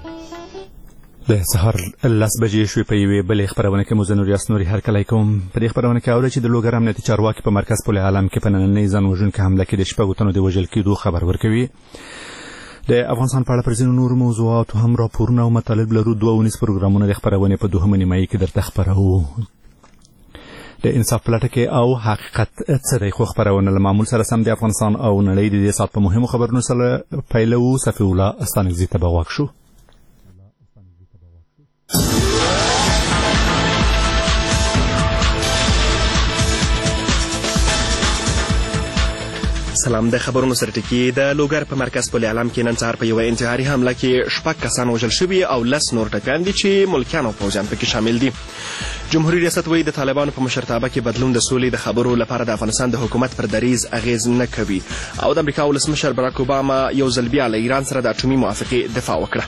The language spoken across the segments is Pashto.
د سهار 10 بجې شوې په یوې بلې خپرونه کې مو زه نوریاس نوري هرکلی کوم. په دې خپرونه کې اورئ چې د لوګر امنیتي چارواکي په مرکز پل عالم کې په نننۍ ځان وژونکې حمله کې د 6 تنو د وژل کېدو خبر ورکوي. د افغانستان په اړه پر ځینو نورو موضوعاتو هم راپورونه او مطالب لرو. 2 ونیز پروګرامونه د خپرونې په 2 نیمایي کې درته خپروو. د انصاف پلټکې او حقیقت څه دی خو خپرونه له معمول سره سم د افغانستان او نړۍ د دې ساعت په مهمو خبرونو سره پیلوو. صفي الله استانکزي ته به غوږ شو. سلام. د خبرونو سره ټکی د لوګر په مرکز پل عالم کې نن سهار په یوه انتحاري حمله کې 6 کسان وژل شوي او 10 نور ټپیان دي چې ملکیان او پوځیان پکې شامل دي. جمهوریت ریاست وایي د طالبانو په مشرتابه کې بدلون د سولې د خبرو لپاره د افغانستان د حکومت پر دریځ اغیز نه کوي او د امریکا ولسمشر براک اوباما یو ځل بیا له ایران سره د اټومي موافقې دفاع وکړه.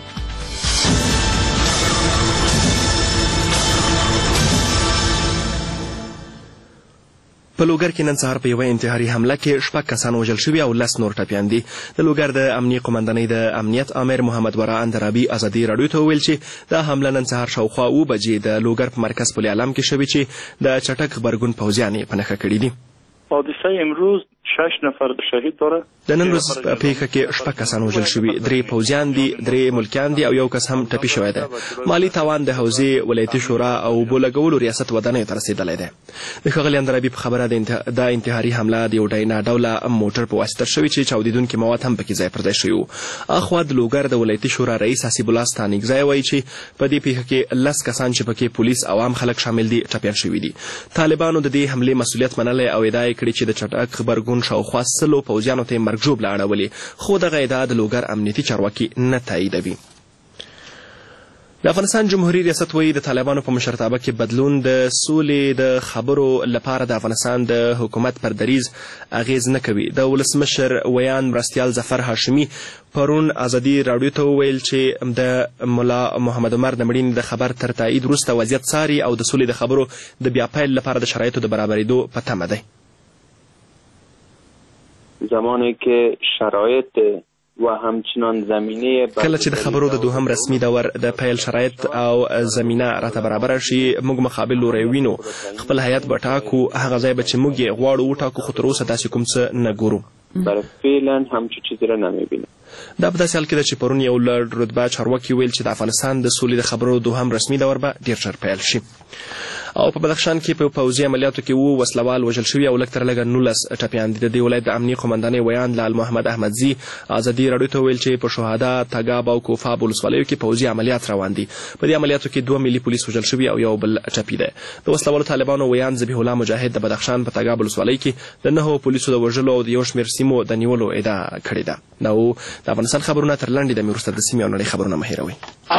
په لوګر کې نن سهار په یوه انتحاري حمله کې 6 کسان وژل شوي او 10 نور ټپیان دي. د لوګر د امنیه قومندانۍ د امنیت امر محمد ورا اندرابي ازادي راډیو ته وویل چې دا حمله نن سهار شاوخوا 7 بجې د لوګر په مرکز پل عالم کې شوې چې د چټک غبرګون پوځیان یې په نښه کړي دي. حادثه امروز 6 نفر شهید داره. د نن ورځ په پیښه کې 6 کسان وژل شوي، 3 پوځیان دي، 3 ملکیان دي او یو کس هم ټپي شوی دی. مالی تاوان د حوزې ولایتي شورا او بولګولو ریاست ودانۍ ته رسېدلی دی. د ښاغلي اندرابي په خبره د انتحاري حمله د یو ډوله موټر په واسطه شوې چې چاودېدونکي مواد هم پکې ځای پر ځای شوي وو. اخوا د لوګر د ولایتي شورا رئیس حسیب الله ستانکزی وایي چې په دې پیښه کې 10 کسان چې پکې پولیس او عام خلک شامل دي ټپیان شوي دي. طالبانو د دې حملې مسؤلیت منلی او ادعا یې کړې چې د چټک غبرګون شاوخوا 100 پوځیانو ته یې مرګ ژوبله اړولې، خو دغه ادعا د لوګر امنیتي چارواکي نه تاییدوي. د افغانستان جمهوریت ریاست وایي د طالبانو په مشرتابه کې بدلون د سولې د خبرو لپاره د افغانستان د حکومت پر دریځ اغیز نه کوي. د ولسمشر ویان مرستیال ظفر هاشمي پرون ازادي راډیو ته وویل چې د ملا محمد عمر د مړینې د خبر تر تایید وروسته وضعیت څاري او د سولې د خبرو د بیا پیل لپاره د شرایطو د برابرېدو په تمه دی. زمانی که شرایط و همچنان زمینه کله چې د خبرو د دوهم رسمي دور د پیل شرایط او زمینه راته برابره شي موږ مقابل لوری وینو. خپل هیات به ټاکو، هغه ځای به چې موږ یې غواړو وټاکو، خو تر اوسه داسې کوم څه نه ګورو. برای فعلا همچون چیزی را نمیبینم. دا په داسې حال کې ده چې پرون یو لوړ رتبه چارواکي ویل چې د افغانستان د سولې د خبرو دوهم رسمي دور به ډېر ژر پیل شي. او په بدخشان کې په پوځي عملیاتو کې 7 وسلوال وژل شوي او لږ تر لږه 19 ټپیان دي. د دې ولایت د امنیې قومندانۍ ویان لال محمد احمدزي ازادي راډیو ته ویل چې په شهدا، تګاب او کوفاب ولسوالیو کې پوځي عملیات روان دي. په دې عملیاتو کې 2 ملي پولیس وژل شوي او یو بل ټپي دی. د وسلوالو طالبانو ویان ذبیح الله مجاهد د بدخشان په تګاب ولسوالۍ کې د 9 پولیسو د وژلو او د یو شمېر سیمو د نیولو ادعا کړې ده. نو د افغانستان خبرونه تر لنډې دمې وروسته د سیمې او نړۍ خبرونه مه هېروئ.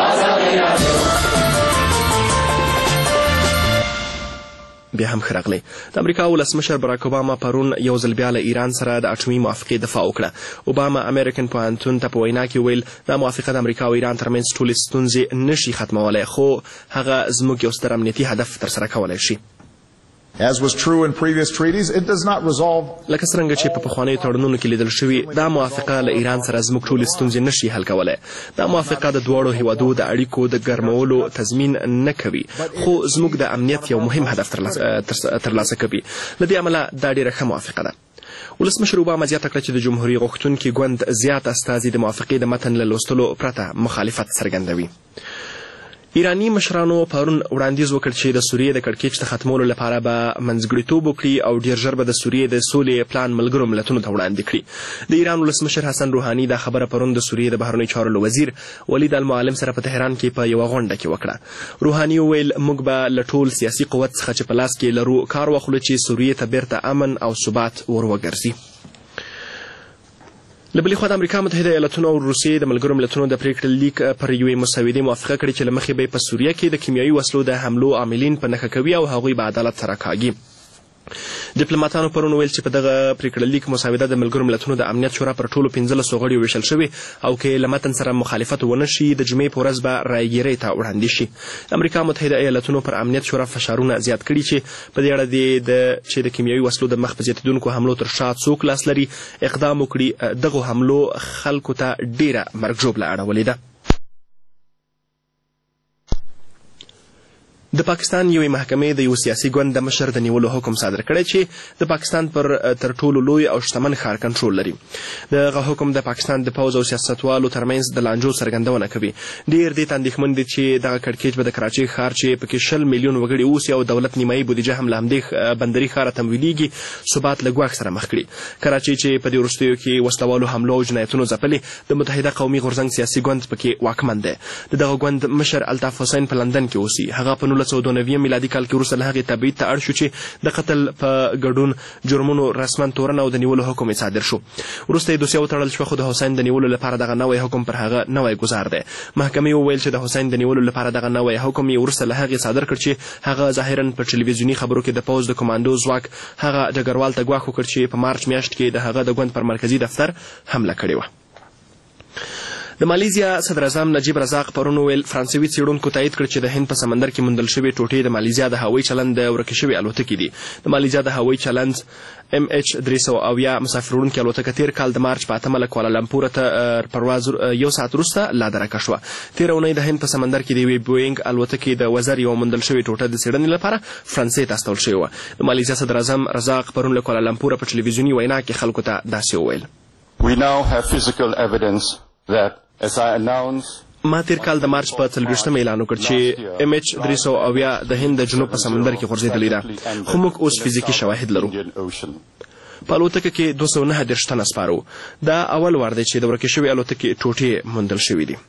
بیا هم ښه راغلی. د امریکا ولسمشر براک اوباما پرون یو ځل بیا له ایران سره د اټومي موافقې دفاع وکړه. اوباما امریکن پوهنتون ته په وینا کې ویل دا موافقه د امریکا او ایران ترمنځ ټولې ستونزې نشي ختمولی، خو هغه زموږ یو ستر امنیتي هدف ترسره کولی شي. As was true in previous treaties, it does not resolve. لکه څرنګه چې په پخوانیو تړونونو کې لیدل شوي، دا موافقه له ایران سره زموږ ټولې ستونزې نشي حل کولی. دا موافقه د دواړو هیوادو د اړیکو د ګرمولو تضمین نه کوي، خو زموږ د امنیت یو مهم هدف ترلاسه کوي. له دې امله دا ډېره ښه موافقه ده. ولسمشر اوباما زیاته کړه چې د جمهوریت غوښتونکي ګوند زیات استازي د موافقې د متن له لوستلو پرته مخالفت څرګندوي. ایرانی مشرانو پرون وړاندیز وکړ چې د سوریې د کړکېچ د ختمولو لپاره به منځګړیتوب وکړي او ډېر ژر به د سوریې د سولې پلان ملګرو ملتونو ته وړاندې کړي. د ایران ولسمشر حسن روحاني دا خبره پرون د سوریې د بهرنیو چارو وزیر ولید المعلم سره په تهران کې په یوه غونډه کې وکړه. روحاني وویل موږ به له ټول سیاسي قوت څخه چې په لاس کې لرو کار واخلو چې سوریې ته بیرته امن او ثبات ور وګرځي. له بلې خوا د امریکا متحده ایالتونو او روسیې د ملګرو ملتونو د پریکړې لیک پر یوې مسودې موافقه کړې چې له مخې به یې په سوریه کې د کیمیاوي وسلو د حملو عاملین په نښه کوي او هغوی به عدالت سره کاږي. ډیپلوماتانو پرون ویل چې په دغه پریکړه لیک مسوده د ملګرو ملتونو د امنیت شورا پر ټولو 15 غړیو ویشل شوې او که له متن سره مخالفت ونه شي د جمعې په ورځ به رایګیرۍ ته وړاندې شي. امریکا متحده ایالتونو پر امنیت شورا فشارونه زیات کړي چې په دې اړه چې د کیمیاوي وسلو د مخ په زیاتېدونکو حملو تر شا څوک لاس لري اقدام وکړي. دغو حملو خلکو ته ډېره مرګ ژوبله اړولې ده. د پاکستان یوې محکمې د یو سیاسي ګوند د مشر د نیولو حکم صادر کړی چې د پاکستان پر تر ټولو لوی او شتمن ښار کنټرول لري. دغه حکم د پاکستان د پوځ او سیاستوالو ترمنځ د لانجو څرګندونه کوي. ډېر دې ته اندېښمن دي چې دغه کړکېچ به د کراچۍ ښار چې پکې 20 میلیون وګړي اوسي او دولت نیمایي بودیجه هم له همدې بندري ښاره تمویلېږي ثبات له ګواښ سره مخ کړي. کراچۍ چې په دې وروستیو کې وسلوالو حملو او جنایتونو ځپلې، د متحده قومي غورځنګ سیاسي ګوند پکې واکمن دی. د دغه ګوند مشر الطاف حسین په لندن کې اوسي. هغه په 1992 میلادي کال کې وروسته له هغې تبعید ته اړ شو چې د قتل په ګډون جرمونو رسما تورن او د نیولو حکم یې صادر شو. وروسته یې دوسیه وتړل شوه، خو د حسین د نیولو لپاره دغه نوی حکم پر هغه نوی ګزار دی. محکمې وویل چې د حسین د نیولو لپاره دغه نوی حکم یې وروسته له هغې صادر کړ چې هغه ظاهرا په ټلویزیوني خبرو کې د پوځ د کمانډو ځواک هغه ډګروال ته ګواښ وکړ چې په مارچ میاشت کې د هغه د ګوند پر مرکزي دفتر حمله کړې وه. د مالیزیا صدر اعظم نجیب رزاق پرون وویل فرانسوي څېړونکو تایید کړ چې د هند په سمندر کې موندل شوې ټوټې د مالیزیا د هوایي چلند د ورکې شوې الوتکې دي. د مالیزیا د هوایي چلند MH370 مسافروړونکې الوتکه تېر کال د مارچ په 8 له کوالالمپور ته پرواز یو ساعت وروسته لا درکه شوه. تېره اونۍ د هند په سمندر کې د یوې بوینګ الوتکې د وزر یوه موندل شوې ټوټه د څېړنې لپاره فرانسې ته استول شوې وه. د مالیزیا صدر اعظم رزاق پرون له کوالالمپور په ټلویزیوني وینا کې خلکو ته داسې وویل: We now have physical evidence that ما تیر کال د مارچ په 23 اعلان وکړ چې MH370 د هند د جنوب په سمندر کې غورځېدلې ده، خو موږ اوس فزیکي شواهد لرو. په الوتکه کې 229 تنه سپاره وو. دا اول وار دی چې د ورکې شوې الوتکې ټوټې موندل شوې دي.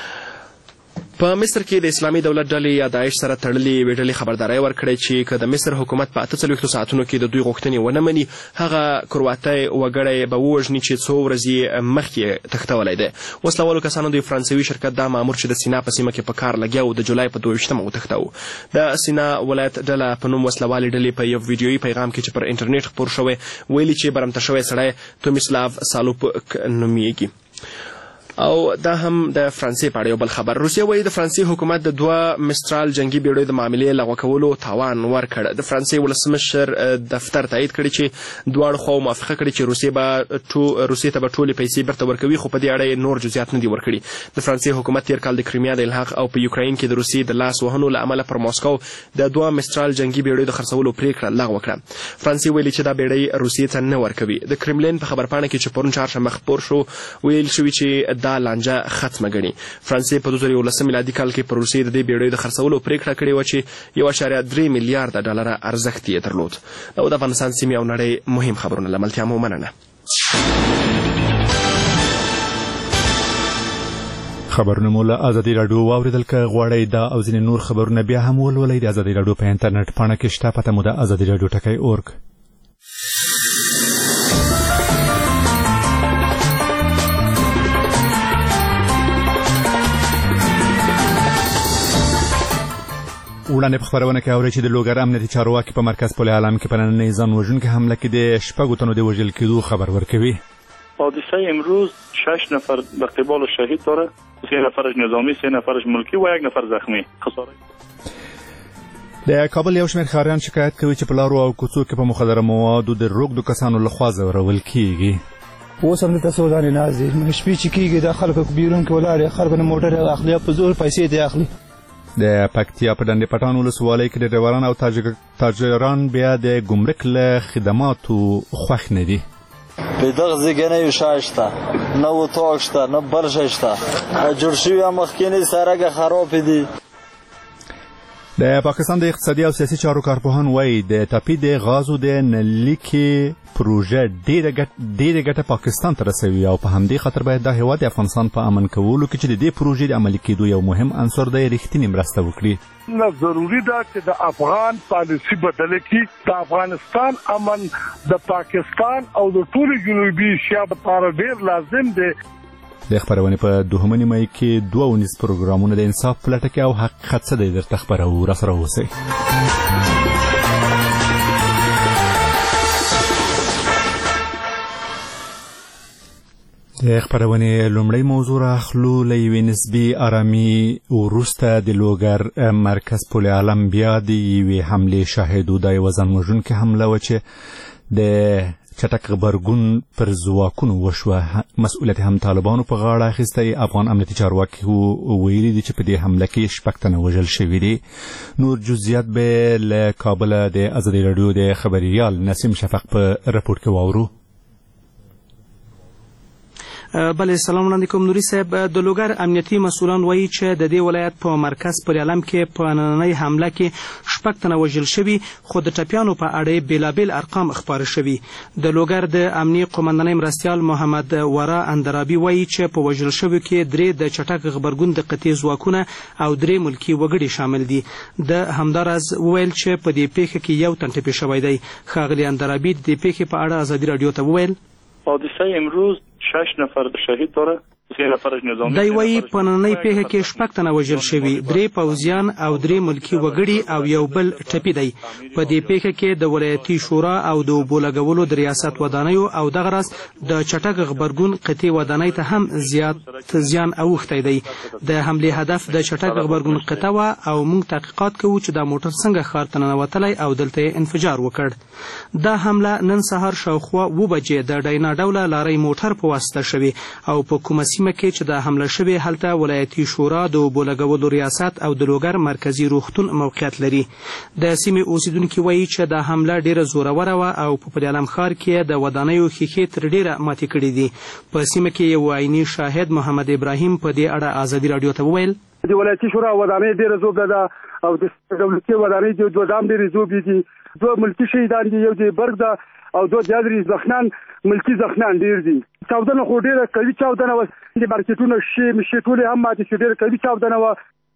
په مصر کې د اسلامي دولت ډلې یا داعش سره تړلې یوې ډلې خبرداری ورکړی چې که د مصر حکومت په 48 ساعتونو کې د دوی غوښتنې ونه مني، هغه کرواتی وګړی به ووژني چې څو ورځې مخکې تښتولی دی. وسلوالو کسانو د فرانسوي شرکت دا مامور چې د سینا په سیمه کې په کار لګیا و د جولای په 22 وتښتاوه. د سینا ولایت ډله په نوم وسلوالې ډلې په یو ویډیویي پیغام کې چې پر انټرنیټ خپور شوی ویلي چې برمته شوی سړی تومیسلاو سالوپک نومیږي. او دا هم د فرانسې په اړه یو بل خبر. روسیه وایي د فرانسې حکومت د 2 مسترال جنګي بیړیو د معاملې لغوه کولو توان ورکړ. د فرانسې ولسمشر دفتر تایید کړي چې دواړو خواو موافقه کړې چې روسیې ته به ټولې پیسې بیرته ورکوي، خو په دې اړه یې نور جزئیات نه دي ورکړي. د فرانسې حکومت تېر کال د کریمیا د الحاق او په یوکراین کې د روسیې د لاس وهنو له امله پر ماسکو د 2 مسترال جنګي بیړیو د خرڅولو پرېکړه لغوه کړه. فرانسې ویلي چې دا بیړۍ روسیې ته نه ورکوي. د کرملین په خبرپاڼه کې چې پرون چهارشنبه خپور شو ویل شوي چې دا لانجه ختمه ګڼي. فرانسې په 2019 میلادي کال کې پر روسیې د دې بیړیو د خرڅولو پرېکړه کړې وه چې 1.3 میلیارډ ډالره ارزښت یې درلود. دا د افغانستان سیمې او نړۍ مهم خبرونه. له ملتیا مو مننه. خبرونه مو له ازادي راډیو واورېدل. که غواړئ دا او ځینې نور خبرونه بیا هم ولولئ، د ازادي راډیو په انټرنیټ پاڼه کې شته. پته مو د ازادي راډیو .org. وړاندې په خبرونه کې اورئ چې د لوګر امنیتي چارواکي په مرکز پل عالم کې په نننۍ ځان وژونکې حمله کې د 6 تنو د وژل کېدو خبر ورکوي. حادثه امروز 6 نفر به قبال شهید داره، 3 نفرش نظامی، 3 نفرش ملکی و 1 نفر زخمی. خساره د کابل یو شمېر ښاریان شکایت کوي چې په لارو او کوڅو کې په مخدره موادو د روږدو کسانو لخوا ځورول کېږي. اوس هم دلته سودانې ناست دي، شپې چې کېږي د خلکو بیرون کې ولاړ دي، خلکو نه موټر اخلي، په زور پیسې دې اخلي. د پکتیا په ډنډ پټان ولسوالۍ کې د ډریوران او تاجران بیا د ګمرک له خدماتو خوښ نه دي. په دغه ځای نه یو شای شته، نه اتاق شته، نه بل شی شته، جوړ شوي مخکینی سړک خراب دي. د پاکستان د اقتصادي او سیاسي چارو کارپوهان وایي د ټاپي د غازو د نلیکې پروژه ډېره ګټه پاکستان ته رسوي او په همدې خاطر باید دا هیواد د افغانستان په امن کولو کې چې د دې پروژې د عملي کېدو یو مهم عنصر دی رښتینې مرسته وکړي. نه ضروري ده چې د افغان پالیسي بدله کړي. د افغانستان امن د پاکستان او د ټولو جنوبي ایشیا لپاره ډېر لازم دی. د خبرونې په 2 نیمه کې 2 پروګرامونه د انصاف په لټه کې او حقیقت څه دی درته خبرو. راسره اوسئ. د خبرونې لومړی موضوع راخلو له یوې نسبي آرامي وروسته د لوګر مرکز پل عالم بیا د یوې حملې شاهد و. دا یوه ځانوژونکې حمله وه چې د چټک غبرګون پر ځواکونو وشوه. مسؤلیت هم طالبانو په غاړه اخیستی. افغان امنیتي چارواکي ویلي دي چې په دې حمله کې 6 تنه وژل شوي دي. نور جزئیات به له کابل د ازادي راډیو د خبريال نسیم شفق په رپورټ کې واورو. بله سلام وړاندې کوم نوري صاحب. د لوګر امنیتي مسؤلان وایي چې د دې ولایت په مرکز پر علم کې په نننۍ حمله کې 6 تنه وژل شوي، خو د ټپیانو په اړه بېلابېل ارقام خپاره شوي. د لوګر د امنیي قومندانۍ مرستیال محمد ورا اندرابي وایي چې په وژل شویو کې 3 د چټک غبرګون د قطعي ځواکونه او 3 ملکي وګړي شامل دي. د همداراز وویل چې په دې پیښه کې 1 تن ټپي شوی دی. ښاغلي اندرابي د دې پیښې په اړه ازادي راډیو ته وویل حادثه امروز 6 نفر شهید داره. دی وایي په نننۍ پیښه کې 6 تنه وژل شوي، 3 پوځیان او 3 ملکي وګړي او 1 بل ټپي دی. په دې پیښه کې د ولایتي شورا او د اوبو لګولو د ریاست ودانیو او دغه راز د چټک غبرګون قطعي ودانۍ ته هم زیات زیان اوښتی دی. د حملې هدف د چټک غبرګون قطعه وه او موږ تحقیقات کوو چې دا موټر څنګه ښار ته ننوتلی او دلته یې انفجار وکړ. دا حمله نن سهار شاوخوا 2 بجې د ډینا ډوله لارۍ موټر په واسطه شوې او په کومه سیمه کې چې د حمله شوې هلته ولایتي شورا د اوبو لګولو ریاست او د لوګر مرکزي روغتون موقعیت لري. د سیمې اوسیدونکي وایي چې دا حمله ډیره زوروره وه او په پل علم ښار کې د ودانیو ښیښې تر ډیره ماتې کړي دي. په سیمه کې یو عیني شاهد محمد ابراهیم په دې اړه ازادي راډیو ته وویل د ولایتي شورا ودانۍ ډیره زوبده ده او د دولتي ودانۍ د دوام ډیرې زوبې دي. 2 ملکي شهیدان دي، یو د برګ ده او 2 دیادري زخنان ملکی زخنان ډیر دي. چاودنه خو ډیره قوي چاودنه و، د مارکیټونو شي ټولې هم ماتې شوې، ډیره قوي چاودنه و.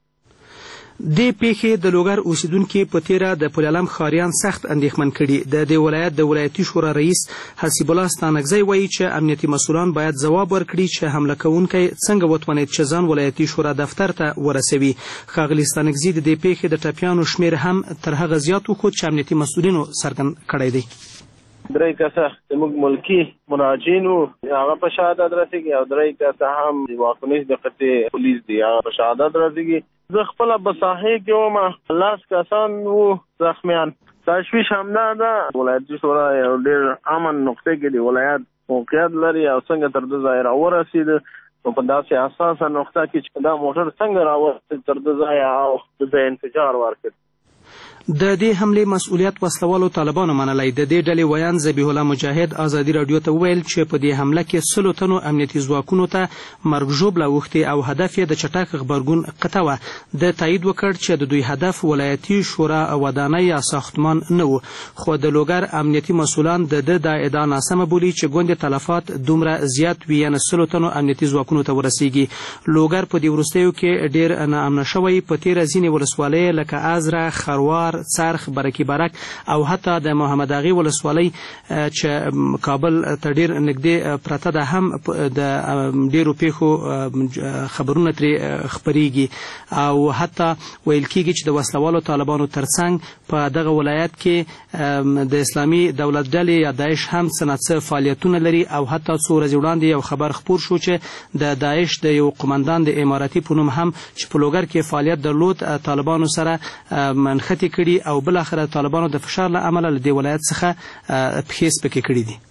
دې پیښې د لوګر اوسیدونکي په تیره د پل علم ښاریان سخت اندېښمن کړي. د دې ولایت د ولایتي شورا رئیس حسیب الله ستانکزی وایي چې امنیتي مسؤلان باید ځواب ورکړي چې حمله کوونکی څنګه وتوانید چې ځان ولایتي شورا دفتر ته ورسوي. ښاغلي ستانکزي د دې پیښې د ټپیانو شمېر هم تر هغه زیات وښود چې امنیتي مسؤلینو څرګند کړی دی. 3 کسه زموږ ملکي مراجعین وو، هغه په شهادت رسېږي او 3 کسه هم واکنیش د قطعي پولیس دي، هغه په شهادت رسېږي. زه خپله په ساحې کې وم، 10 کسان وو زخمیان. تشویش همدا ده ولایتي شورا یو ډېر امن نقطې کې د ولایت موقعیت لري او څنګه تر ده ځایه راورسېده نو په داسې حساسه نقطه کې چې دا موټر څنګه راورسېد تر ده ځایه او د انفجار ورکړ. د دې حملې مسؤلیت وسلوالو طالبانو منلی. د دې ډلې ویان ذبیح الله مجاهد ازادي راډیو ته وویل چې په دې حمله کې 100 تنو امنیتي ځواکونو ته مرګ ژوبله اوښتې او هدف یې د چټک غبرګون قطعه وه. د تایید وکړ چې د دوی هدف ولایتي شورا ودانۍ یا ساختمان نه و، خو د لوګر امنیتي مسؤلان د ده دا ادعا ناسمه بولي چې ګوندې تلفات دومره زیات وي، یعنې 100 تنو امنیتي ځواکونو ته ورسیږي. لوګر په دې وروستیو کې ډېر ناامنه شوی. په تیره ځینې ولسوالۍ لکه ازره، خروار، څرخ، برکي برک او حتی د محمد اغې ولسوالۍ چې کابل ته ډېر نږدې پرته ده هم د ډېرو پیښو خبرونه ترې خپریږي او حتی ویل کېږي چې د وسلوالو طالبانو ترڅنګ په دغه ولایت کې د اسلامي دولت ډلې یا داعش هم څه نه څه فعالیتونه لري او حتی څو ورځې وړاندې یو خبر خپور شو چې د داعش د یو قمندان د اماراتي په نوم هم چې په لوګر کې فعالیت درلود طالبانو سره منختی کړي او بل اخره طالبانو د فشار له امله له دې ولایت څخه پښې سپکې کړي دي.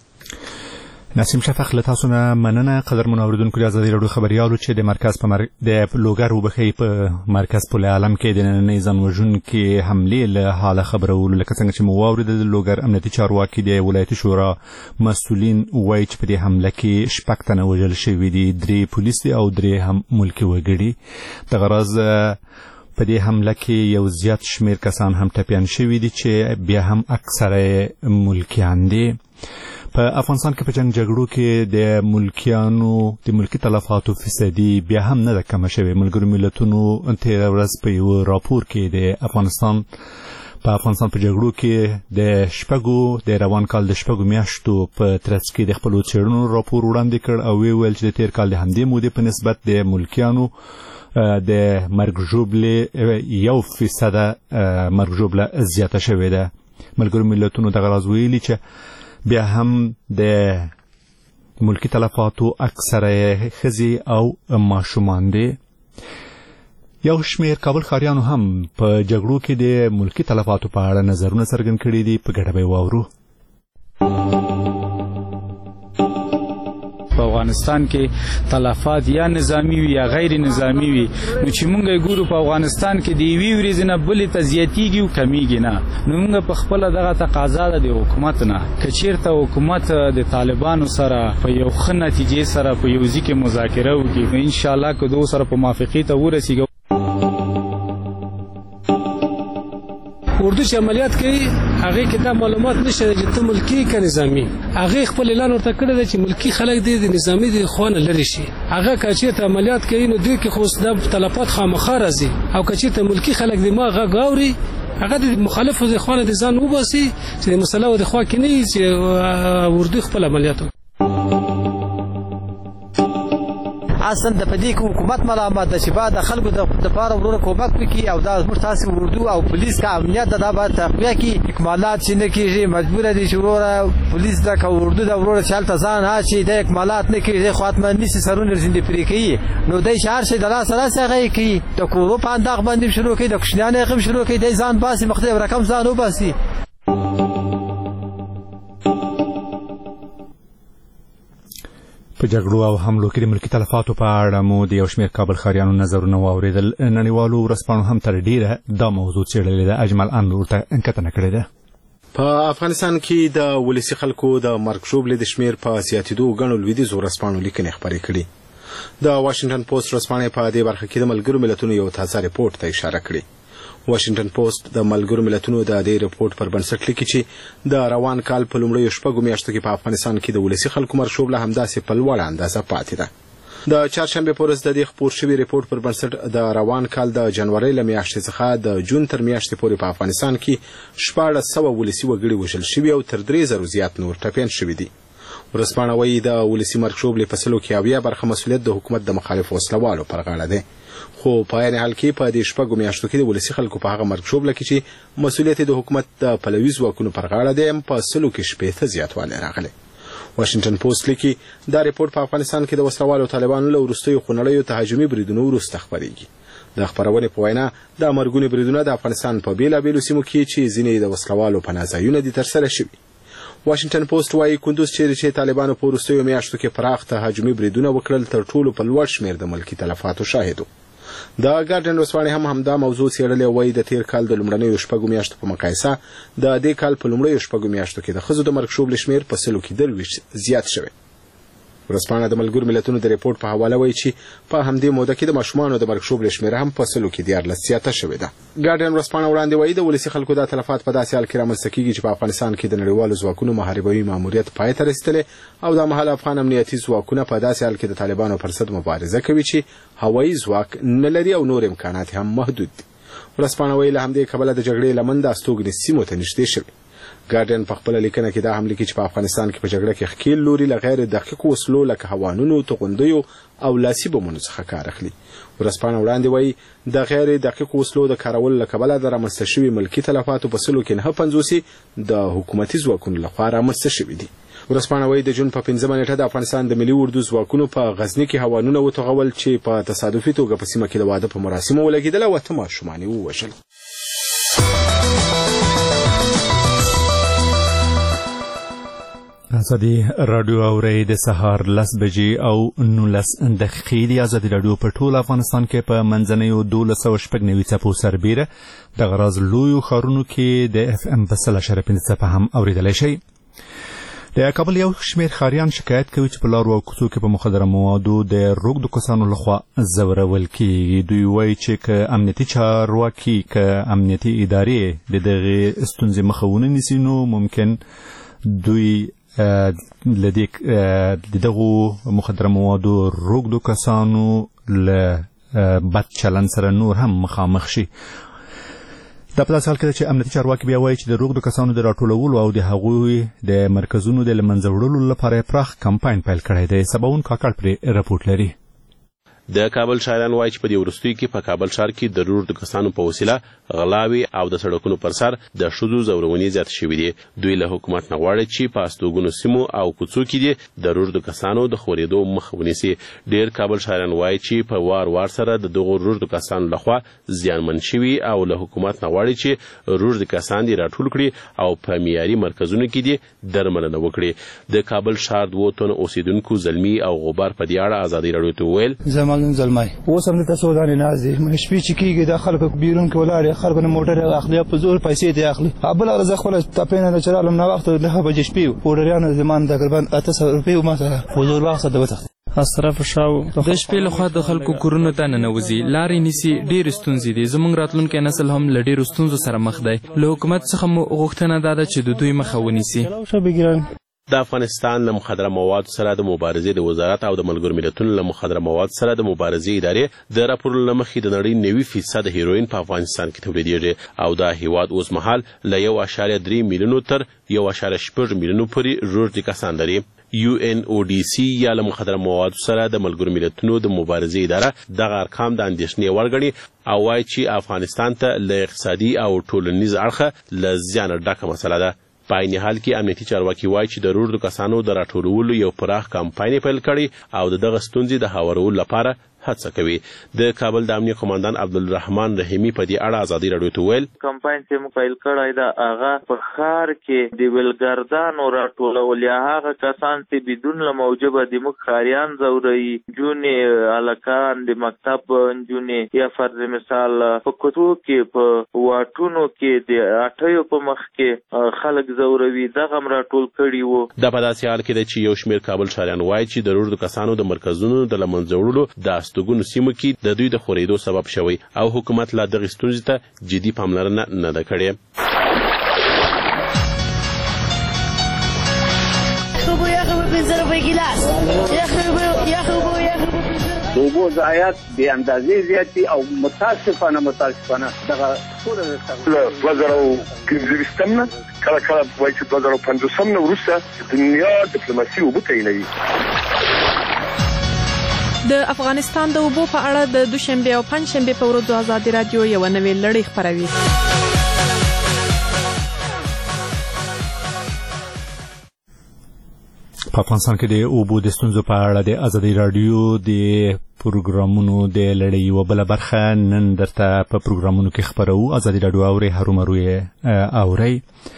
نسیم شفق له تاسو نه مننه. قدرمنو اوریدونکو د ازادي راډیو خبریالو چې د مرکز د لوګر وبخښئ په مرکز پل علم کې د نننۍ ځان وژونکې حملې له حاله خبرولو لکه څنګه چې مو واورېدل. د لوګر امنیتي چارواکي د ولایتي شورا مسؤلین وایي چې په دې حمله کې 6 تنه وژل شوي دي، 3 پولیس دي او 3 هم ملکي وګړي. دغه راز په دې حمله کې یو زیات شمیر کسان هم ټپیان شوي دي چې بیا هم اکثره ملکیان دي. په افغانستان کې په جنگ جګړو کې د ملکیانو د ملکی تلفاتو فیصدي بیا هم نه ده کمه شوې. ملګرو ملتونو تېره ورځ په یو راپور کې د افغانستان په جګړو کې د روان کال د 6 میاشتو په ترڅ کې د خپلو څېړنو راپور وړاندې کړ او ویل چې د تېر کال د همدې مودې په نسبت د ملکیانو د مرګ ژوبلې 1% مرګ ژوبله زیاته شوې ده. ملګرو ملتونو دغه راز ویلي چې بیا هم د ملکی تلفاتو اکثره ښځې او ماشومان دي. یو شمیر کابل ښاریانو هم په جګړو کې د ملکی تلفاتو په اړه نظرونه څرګند کړي دي. په ګډه به واورو. افغانستان کې تلفات یا نظامی وي یا غیر نظامی وي نو چې موږ ګورو په افغانستان کې دی وی ورځ نه بلې ته زیاتیږي او کمیږي نه نو موږ په خپل دغه تقاضا د حکومت نه کچیرته حکومت د طالبانو سره په یو ښه نتیجې سره په یو ځای کې مذاکره وکړي ان شاء الله که دوی سره په موافقې ته ورسیږي. اردو چې عملیات کوي هغه کې دا معلومات نشته چې ته ملکی که نظامی هغه خپل اعلان ورته کړی دی چې ملکی خلک دي د نظامی د خوانه لري شي هغه کچې ته عملیات کوي نو دوی کې خو د تلفات خامخا راځي او کچې ته ملکی خلک دي ما غږ اوري هغه د مخالفو د خوانه د ځان وباسي چې د مسله د خوا کې نه چې اردو خپل عملیات اصلا د پدې کې حکومت ملامت ده چې بعد خلکو د لپاره ورور کومک وکړي او دا زموږ تاسو اردو او پولیس کا امنیت د باید تقویه کې اکمالات چې نه کیږي مجبور دي چې ورور پولیس د اردو د ورور چلته ځان ها چې د اکمالات نه کیږي خاطمه نشي سرونه زنده پرې کوي نو د شهر شي د لاس سره کوي د کورو په انداغ باندې شروع کوي د کوشنانه غم شروع کوي د ځان باسي مختلف رقم ځان وباسي. په جګړو او حملو کې د ملکي تلفاتو په اړه مو د یو شمېر کابل ښاریانو نظرونه واورېدل. نړیوالو ورځپاڼو هم تر ډیره دا موضوع څېړلې ده. اجمل ان ورته کتنه کړې ده. په افغانستان کې د ولسي خلکو د مرګ ژوبلې د شمېر په زیاتېدو ګڼو لویدیځو ورځپاڼو لیکنې خپرې کړي. د واشنګټن پوسټ ورځپاڼې په دې برخه کې د ملګرو ملتونو یو تازه ریپورت ته اشاره کړې. واشنګټن پوسټ د ملګرو ملتونو د دې ریپورت پر بنسټ لیکي چې د روان کال په لومړیو شپږو میاشتو کې په افغانستان کې د ولسي خلکو مرګ ژوبله همداسې په لوړه اندازه پاتې ده. د چهارشنبې په ورځ د دې خپور شوي ریپورت پر بنسټ د روان کال د جنوري له میاشتې څخه د جون تر میاشتې پورې په افغانستان کې 1400 ولسي وګړي وژل شوي او تر 3000 زیات نور ټپیان شوي دي. ورځپاڼه وایي د ولسي مرګ ژوبلې په سلو کې 80 برخه مسؤلیت د حکومت د مخالفو وسلوالو پر غاړه دی. خو په عین حال کې په دې شپږو میاشتو کې د ولسي خلکو په هغه مرګ ژوبله کې چې مسؤلیت د حکومت د پلوي ځواکونو پر غاړه دی په سلو کې 80 زیاتوالی راغلی. واشنګټن پوسټ لیکي دا ریپورت په افغانستان کې د وسلوالو طالبانو له وروستیو خونړیو تهاجمي بریدونو وروسته خپرېږي. د خپرونې په وینا د مرګونې بریدونه د افغانستان په بیلابیلو سیمو کې چې ځینې د وسلوالو پناه ځایونه دي ترسره شوي. واشنګټن پوسټ وايي کندوز چې طالبانو په وروستیو میاشتو کې پراخ تهاجمي بریدونه وکړل تر ټولو په لوړ شمېر د ملکي تلفاتو شاهد و. د ګارډین ورځپاڼې هم همدا موضوع څېړلې وایي د تیر کال د لومړنیو شپږو میاشتو په مقایسه د دې کال په لومړیو شپږو میاشتو کې د ښځو د مرګ ژوبلې شمېر په سلو کې 30 زیات شوی. ورځپاڼه د ملګرو ملتونو د ریپورت په حواله وایي چې په همدې موده کې د ماشومانو د مرګ ژوبلې شمېر هم په سلو کې 14 زیاته شوې ده. ګارډین ورځپاڼه وړاندې وایي د ولسي خلکو د تلفات په داسې حال کې رامنځته کېږي چې په افغانستان کې د نړیوالو ځواکونو محاربوي ماموریت پای ته رسېدلی او د مهال افغان امنیتي ځواکونه په داسې حال کې د طالبانو پر ضد مبارزه کوي چې هوایي ځواک نه لري او نور امکانات هم محدود دي. ورځپاڼه وایي له همدې کبله د جګړې لمن د استوګنې سیمو ته نږدې شوي. ګارډین په خپل لیکنه کې دا هم لیکي چې په افغانستان کې په جګړه کې ښکیل لوري له غیر دقیق وسلو لکه هوانونو توغندیو او لاسي بمونو څخه کار اخلي. ورځپاڼه وړاندې وایي د غیر دقیق وسلو د کارولو له کبله د رامنځته شوي ملکي تلفاتو په سلو کې 950 د حکومتي ځواکونو لخوا رامنځته شوي دي. ورځپاڼه وایي د جون په 15 نیټه د افغانستان د ملي اردو ځواکونو په غزني کې هوانونه وتوغول چې په تصادفي توګه په سیمه کې د واده په مراسمو ولګېدل او 8 ماشومان یې ووژل. ازادي رادیو اوري د سهار 10 بجې او 19 دقیقې دی. ازادي رادیو په ټول افغانستان کې په منځنیو 1290 څپو سربیره د غراز لویو ښارونو کې د اف ام په 100.5 څپه هم اوریدلی شي. د کابل یو شمېر ښاریان شکایت کوي چې په لارو او کوڅو کې په مخدره موادو د روږدو کسانو لخوا ځورول کېږي. دوی وایي چې که امنیتي چارواکي که امنیتي ادارې د دغې ستونزې مخه ونه نیسي نو ممکن دوی د دغو مخدره موادو روږدو کسانو له بد چلند سره نور هم مخامخ شي. دا په داسې حال کې ده چې امنیتي چارواکي بیا وایي چې د روږدو کسانو د راټولولو او د هغوی د مرکزونو د له منځه وړلو لپاره پراخ کمپاین پیل کړی دی. سباون کاکړ پرې رپورټ لري. د کابل شاعران وایي چې په دې وروستیو کې په کابل ښار کې د روږدو کسانو په وسیله غلاوې او د سړکونو پر سر د ښځو ځورونې زیاتې شوي دي. دوی له حکومت نه غواړي چې په استوګنو سیمو او کوڅو کې دي د روږدو کسانو د خورېدو مخه ونیسي. ډېر کابل شاعران وایي چې په وار سره د دغو روږدو کسانو لخوا زیانمن شوي او له حکومت نه غواړي چې روږدي کسان دې راټول کړي او په معیاري مرکزونو کې دې درملنه وکړي. د کابل ښار 2 تنو اوسیدونکو زلمي او غبار په دې اړه ازادي راډیو ته وویل زمانون زلمای اوس هم د سودان نه ازي شپې چې کیږي د خلکو بیرون کې ولاړ خلکو نه موټر اخلي په زور پیسې دی اخلي ابل ارزه خپل تپینه د چرالم نه وخت د بجې شپې پوډریان زمان تقریبا 800 روپۍ ما سره حضور واخصه د وخت اصرف شاو د شپې لخوا د خلکو کورونو ته ننوځي لارې نیسي ډېر ستونزې دي زموږ راتلونکی نسل هم له ډېرو ستونزو سره مخ دی له حکومت څخه مو غوښتنه دا ده چې د دوی مخه ونیسي. د افغانستان له مخدره موادو سره د مبارزې د وزارت او د ملګرو ملتونو له مخدره موادو سره د مبارزې ادارې د راپورونو له مخې د نړۍ 90% هیروین په افغانستان کې تولیدېږي او دا هیواد اوس مهال له 1.3 میلیونو تر 1.6 میلیونو پورې روږدي کسان لري. UNODC یا له مخدره موادو سره د ملګرو ملتونو د مبارزې اداره دغه ارقام د اندېښنې وړ ګڼي او وایي چې افغانستان ته له اقتصادي او ټولنیز اړخه له زیانه ډکه مسله ده. په عین حال کې امنیتي چارواکي وایي چې د روږدو کسانو د راټولولو یو پراخ کمپاین پیل کړی او دغه ستونزې د هوارولو لپاره هڅه کوي. د کابل د امنیه قوماندان عبدالرحمن رحیمي په دې اړه ازادي راډیو ته وویل کمپاین چې موږ پیل کړی دا هغه په ښار کې د ویلګردانو راټولول یا هغه کسان چې بدون له موجبه د موږ ښاریان ځوروي نجونې هلکان د مکتب نجونې یا فرض مثال په کوڅو کې په واټونو کې د اټیو په مخ کې خلک ځوروي دغه هم راټول کړي وو. دا په داسې حال کې ده چې یو شمېر کابل ښاریان وایي چې د روږدو کسانو د مرکزونو د له منځه وړلو د استوګنو سیمو کې د دوی د خورېدو سبب شوی او حکومت لا دغې ستونزې ته جدي پاملرنه نه ده کړې. د اوبو ضایعات بې اندازې زیات دي او متاسفانه دغه ټوله 2015 نه کله وایي چې 2050 نه وروسته دنیا ډیپلوماسي اوبو تعینوي. د افغانستان د اوبو په اړه د دوشنبه او پنځشنبه په ورځو ازادي راډیو یو نوې لړۍ خپروي. په افغانستان کې د اوبو د ستونزو په اړه د ازادي راډیو د پروګرامونو د لړۍ یوه بله برخه نن درته په پروګرامونو کې خپروو. ازادي راډیو اورئ هرومرو یې اورئ.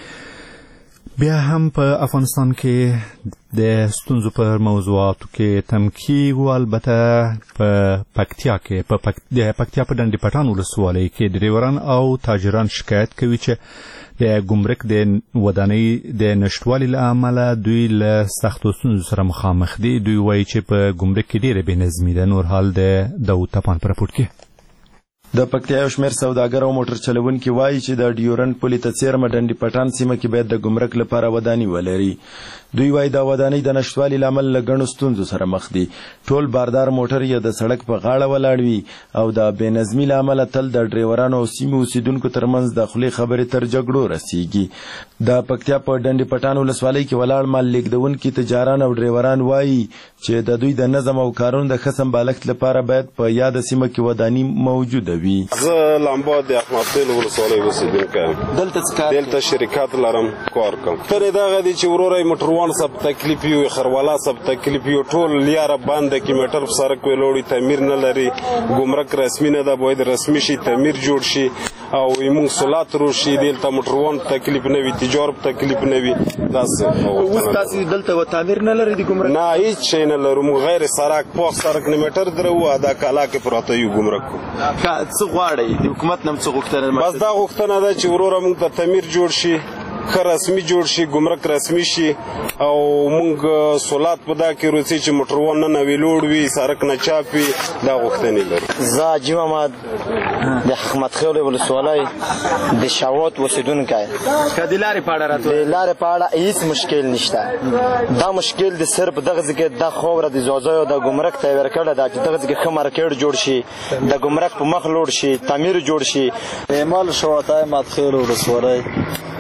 بیا هم په افغانستان کې د ستونزو پر موضوعاتو کې تمکیږو. البته په پکتیا کې د پکتیا په ډنډ پټان ولسوالۍ کې ډریوران او تاجران شکایت کوي چې د ګمرک د ودانۍ د نشټوالي له امله دوی له سختو ستونزو سره مخامخ دي. دوی وایي چې په ګمرک کې ډېره بې نظمي ده. نور حال د داود تپان په راپورټ کې. د پکتیا یو شمېر سوداګر او موټر چلوونکي وایي چې د ډیورنډ پولې ته څیرمه ډنډ پټان سیمه کې باید د ګمرک لپاره ودانۍ ولري. دوی وایي دا ودانۍ د نشټوالي له امله له ګڼو ستونزو سره مخ دي. ټول باردار موټر یې د سړک په غاړه ولاړ وي او د بې نظمي له امله تل د ډریورانو او سیمې اوسیدونکو ترمنځ د خولې خبرې تر جګړو رسیږي. د پکتیا په ډنډ پټان ولسوالۍ کې ولاړ مال لیږدونکي تجاران او ډریوران وایي چې د دوی د نظم او کارونو د ښه سمبالښت لپاره باید په یاده سیمه کې ودانۍ موجوده وي. زه لامبا د احمد خیل ولسوالۍ اوسیدونکی یم. دلته شرکت لرم کار کوم. پرې دغه دی چې وروره موټروان سب تکلیف یو خروالا سب تکلیف یو ټول لیاره بنده کې میټر په سرک ویلوړي تعمیر نه لري. ګمرک رسمي نه ده باید رسمي شي تعمیر جوړ شي او موږ سولات روشي دلته موټروان تکلیف نه وي تجار تکلیف نه وي. داسې اوس تاسو دلته و تعمیر نه لري د ګمرک نه هیڅ شی نه لرو. موږ غیر سرک پاک سرک نه میټر درو ادا کالا کې پراته یو ګمرک. څه غواړئ د حکومت نه څه غوښتنه؟ بس دا غوښتنه ده چې وروره موږ ته تعمیر جوړ شي ښه رسمي جوړ شي ګمرک رسمي شي او موږ سولات په دا کې روسي چې موټروان نه ویلوړ وي سرک نه چاپ وي دا غوښتنې لرو. زه حاجي محمد د احمد خیل ولسوالۍ د شاوات اوسیدونکی یم. که د لارې په اړه راته د لارې په اړه هیڅ مشکل نشته. دا مشکل د صرف دغه ځای کې د خاوره د ځاځیو د ګمرک ته ورکړه ده چې دغه ځای کې ښه مارکیټ جوړ شي د ګمرک په مخ لوړ شي تعمیر جوړ شي. اعمال شواطه احمد خیل ولسوالۍ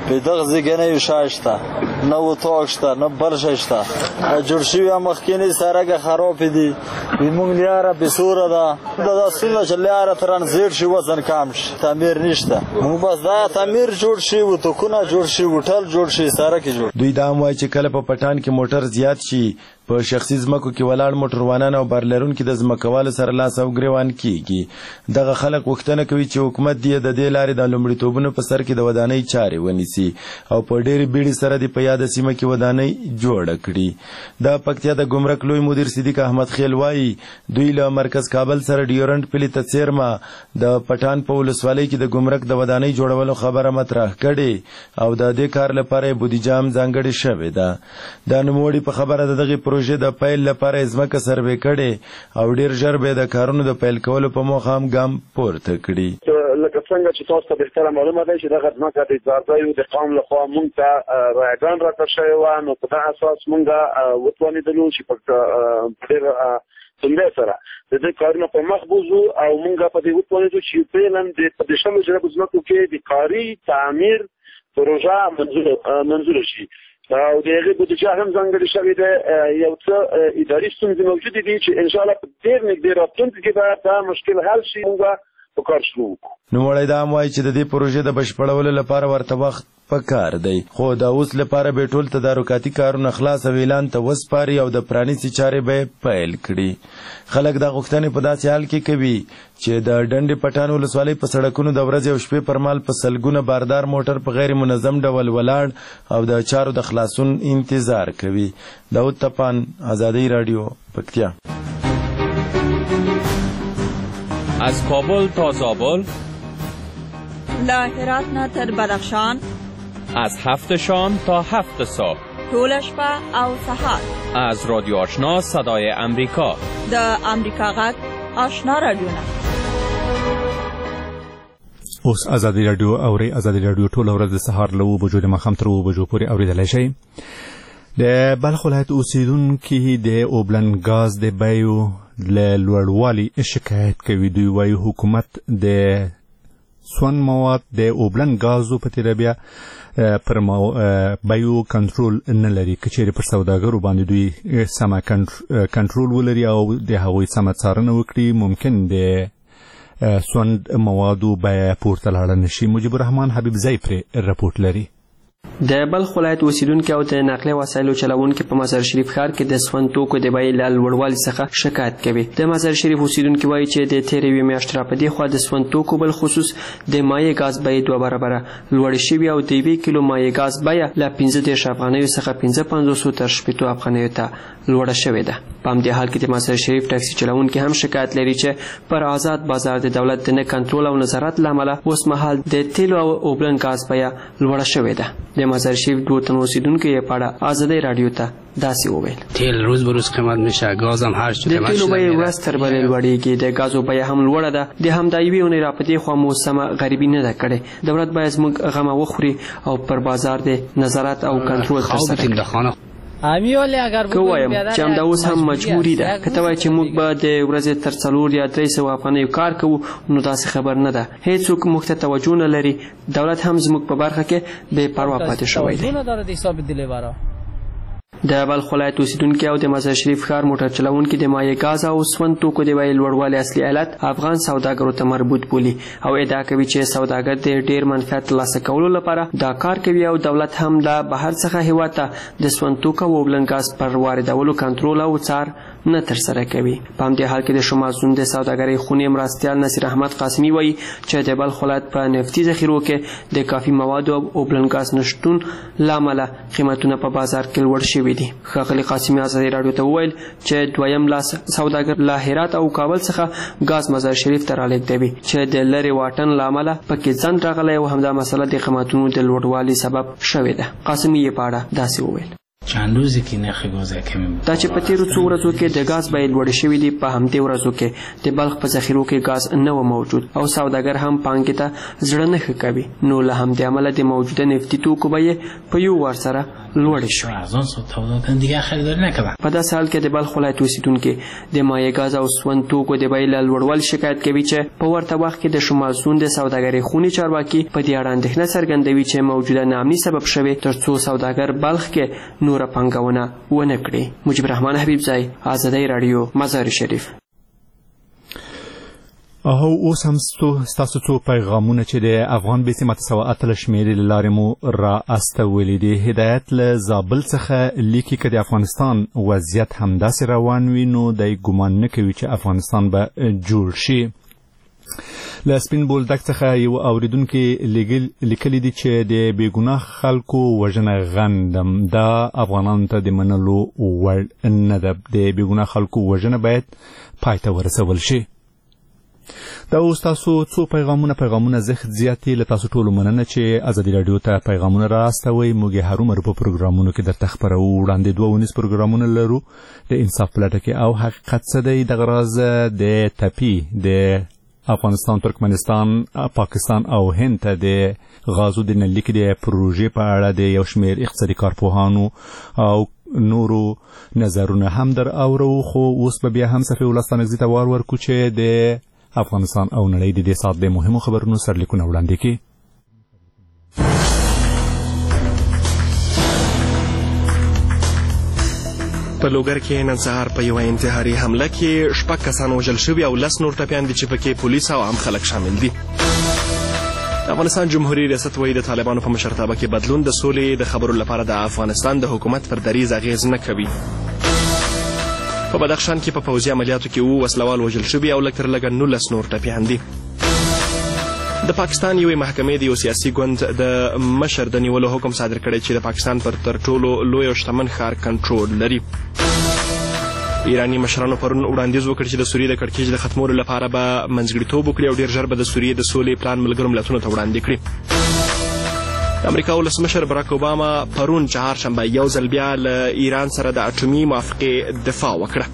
په دغه ځای کې نه یو شای شته نه اتاق شته نه بل شی شته جوړ شوي مخکینی سړک خراب دي موږ لیاره بسوره ده دا سله چې لیاره ترانزیت شي وزن کم شي تعمیر نشته موږ بس دا تعمیر جوړ شي او توکونه جوړ شي هوټل جوړ شي سړک جوړ دوی دا هم وایي چې کله په پټان کې موټر زیات شي په شخصي ځمکو کې ولاړ موټروانان او بارلرونکي د ځمکوالو سره لاس او ګریوان کیږي دغه خلک غوښتنه کوي چې حکومت دې د دې لارې د لومړیتوبونو په سر کې د ودانۍ چارې ونیسي او په ډېرې بیړې سره د په یاده سیمه کې ودانۍ جوړه کړي د پکتیا د ګمرک لوی مدیر صدیق احمد خیل وایي دوی له مرکز کابل سره ډیورنټ پلي ته څیرمه د پټان په ولسوالۍ کې د ګمرک د ودانۍ جوړولو خبره مطرح کړې او د دې کار لپاره بودیجه هم ځانګړې شوې ده د نوموړي په خبره د دغې پروژې د پیل لپاره ځمکه سروې کړې او ډیر ژر به د کارونو د پیل کولو په موخه هم ګام پورته کړي لکه څنګه چې تاسو ته بهتره معلومه ده چې دغه ځمکه د ځارځایو د قوم لخوا موږ ته رایګان راکړل شوی و نو په دغه اساس موږ وتوانېدلو چې په ډېر څنګه سره د دې کارونو په مخ بوزو او موږ په دې وتوانېدو چې فعلا د پدیشلو جرب ځمکو کې د کاري تعمیر پروژه منظور شي او د هغې بودیجه هم ځانګړې شوې ده یو څه اداري ستونزې موجودې دي چې انشاءالله په ډېر نږدې راتلونکي کې به دا مشکل حل شي موږ په کار شروع وکړو نوموړی دا هم وایي چې د دې پروژې د بشپړولو لپاره ورته وخت پکار دی خو د اوس لپاره به ټول تدارکاتي کارونه خلاص او اعلان ته وسپاري او د پرانیستې چارې به پیل کړي خلک دا غوښتنې په داسې حال کې کوي چې د ډنډې پټان ولسوالۍ په سړکونو د ورځې او شپې پر مهال په سلګونه باردار موټر په غیر منظم ډول ولاړ او د چارو د خلاصون انتظار کوي داود تپان آزادی رادیو پکتیا از کابل تا زابل له هرات نه تر بدخشان از 7 شام تا 7 صبح طول شپه او سهار از رادیو آشنا صدای امریکا د امریکا غږ آشنا رادیو اوس آزادی رادیو اوري آزادی رادیو ټول ورځ د سهار له 9 بجو د ماښام تر 9 بجو پورې اوریدلای شئ د بلخ ولایت اوسیدونکي د اوبلن غاز د بیو له لوړوالي شکایت کوي دوی وایي حکومت د سون مواد د اوبلن غازو په تیره بیا پر بیو کنټرول نه لري که چیرې پر سوداګرو باندې دوی سمه کنټرول ولري او د هغوی سمه څارنه وکړي ممکن د سوند موادو بیه پورته لاړه نشي مجیب الرحمن حبیب ځای پرې رپورټ لري د بلخ ولایت اوسیدونکي او د نقلیه وسایلو چلوونکي په مزار شریف ښار کې د سون توکو د بیې له لوړوالي څخه شکایت کوي د مزار شریف اوسیدونکي وایي چې د تېرې یوې میاشتې راپدې خوا د سون توکو بالخصوص د مایع ګاز بیې 2 برابره لوړې شوي او د 1 کیلو مایع ګاز بیه له 15 افغانیو څخه 55 تر 60 افغانیو ته لوړه شوې ده په همدې حال کې د مزار شریف ټاکسي چلوونکي هم شکایت لري چې پر آزاد بازار د دولت د نه کنټرول او نظارت له امله اوس مهال د تیلو او اوبلن ګاز بیه لوړه شوې ده د مزار شریف دوه تن اوسیدونکو یې په اړه آزادی رادیو ته داسې وویل تیل روز به روز قیمت میشه ګاز هم هر څه د تیلو بیه ورځ تر بلې لوړېږي د ګازو بیه هم لوړه ده د همدا یوې اونۍ راپدې خوا مو سمه غریبي نه ده کړې دولت باید زموږ غمه وخوري او پر بازار د نظارت او کنټرول ترسره کړي که وایم چې همدا اوس هم مجبوري ده که ته وایې چې موږ به د ورځې تر 4 یا 300 افغانیو کار کوو نو داسې خبر نه ده هیڅوک موږ ته توجه نه لري دولت هم زموږ په برخه کې بې پروا پاتې شوی دی د بلخ ولایت اوسیدونکي او د مزار شریف ښار موټر چلوونکي د مایع ګاز او سون توکو د بیې لوړوالي اصلي علت افغان سوداګرو ته مربوط بولي او ادعا کوي چې سوداګر د ډیر منفعت ترلاسه کولو لپاره دا کار کوي او دولت هم له بهر څخه هیواد ته د سون توکو او اوبلن ګاز پر واردولو کنټرول او څار نه ترسره کوي په همدې حال کې د شمال زون د سوداګرۍ خونې مرستیال نصیر احمد قاسمي وایي چې د بلخ ولایت په نفتي ذخیرو کې د کافي موادو او اوبلن ګاز نشتون له امله قیمتونه په بازار کې لوړ شوي دي ښاغلي قاسمي آزادي راډیو ته وویل چې دویم لاس سوداګر له هرات او کابل څخه ګاز مزار شریف ته رالېږدوي چې د لرې واټن له امله پکې ځنډ راغلی او همدا مسله د قیمتونو د لوړوالي سبب شوې ده قاسمي یې په اړه داسې وویل چند روزی که نرخ ګاز کمی دا چې په تیرو څو ورځو کې د ګاز بیې لوړې شوې دي په همدې ورځو کې د بلخ په ذخیرو کې ګاز نه و موجود او سوداګر هم پانګې ته زړه نه ښه کوي نو له همدې امله د موجوده نفتي توکو بیې په یو وار سره لوړې شوې. په داسې حال کې د بلخ ولایت اوسېدونکي د مایع ګاز او سون توکو د بیې له لوړوالي شکایت کوي چې په ورته وخت کې د شمال سوند د سوداګرۍ خونې چارواکي په دې اړه اندېښنه څرګندوي چې موجوده ناامني سبب شوې تر څو سوداګر بلخ کې نوره پانګونه ونه کړي. مجيب الرحمن حبیبزی، آزادۍ راډیو، مزار شریف. او اوس هم ستاسو څو پیغامونه چې د افغان بسمت 108 شمیرې له لارې مو را استولي دي. هدایت له زابل څخه لیکي که د افغانستان وضعیت همداسې روان وي نو دی ګمان نه کوي چې افغانستان به جوړ شي. له سپین بولدک څخه یو اوریدونکي لیکلي دي چې د بېګناه خلکو وژنه غندم، دا افغانانو ته د منلو وړ نه ده. د بېګناه خلکو وژنه باید پای ته ورسول شي. دا اوس تاسو څو پیغامونه زښت زیاتې له تاسو ټولو مننه چې ازادي راډیو ته پیغامونه راستوئ. موږ یې هرومرو په پروګرامونو کې درته خپروو. وړاندې 2 پروګرامونه لرو، د انصاف په لټه کې او حقیقت څه دی. دغه راز د ټپي د افغانستان، ترکمنستان، پاکستان او هند ته د غازو د نلیک د پروژې په اړه د یو شمېر اقتصادي کارپوهانو او نورو نظرونه هم در اورو. خو اوس به بیا هم صفحې ولس نږدې ته وار ورکو چې د افغانستان او نړۍ د دې ساعت د مهمو خبرونو سرلیکونه وړاندې کړي. په لوګر کې نن سهار په یوه انتحاري حمله کې 6 کسان وژل شوي او 10 نور ټپیان دي چې پکې پولیس او عام خلک شامل دي. افغانستان جمهوریت ریاست وایي د طالبانو په مشرتابه کې بدلون د سولې د خبرو لپاره د افغانستان د حکومت پر دریځ اغېز نه کوي. په بدخشان کې په پوځي عملیاتو کې 2 وسلوال وژل شوي او لږ تر لږه 19 نور ټپیان دي. د پاکستان یوې محکمې د یو سیاسي ګوند د مشر د نیولو حکم صادر کړی چې د پاکستان پر تر ټولو لوی او شتمن ښار کنټرول لري. ایراني مشرانو پرون وړاندیز وکړ چې د سوریې د کړکېچ د ختمولو لپاره به منځګړیتوب وکړي او ډېر ژر به د سوریې د سولې پلان ملګرو ملتونو ته وړاندې کړي. د امریکا ولسمشر براک اوباما پرون چهارشنبه یو ځل بیا له ایران سره د اټومي موافقې دفاع وکړه.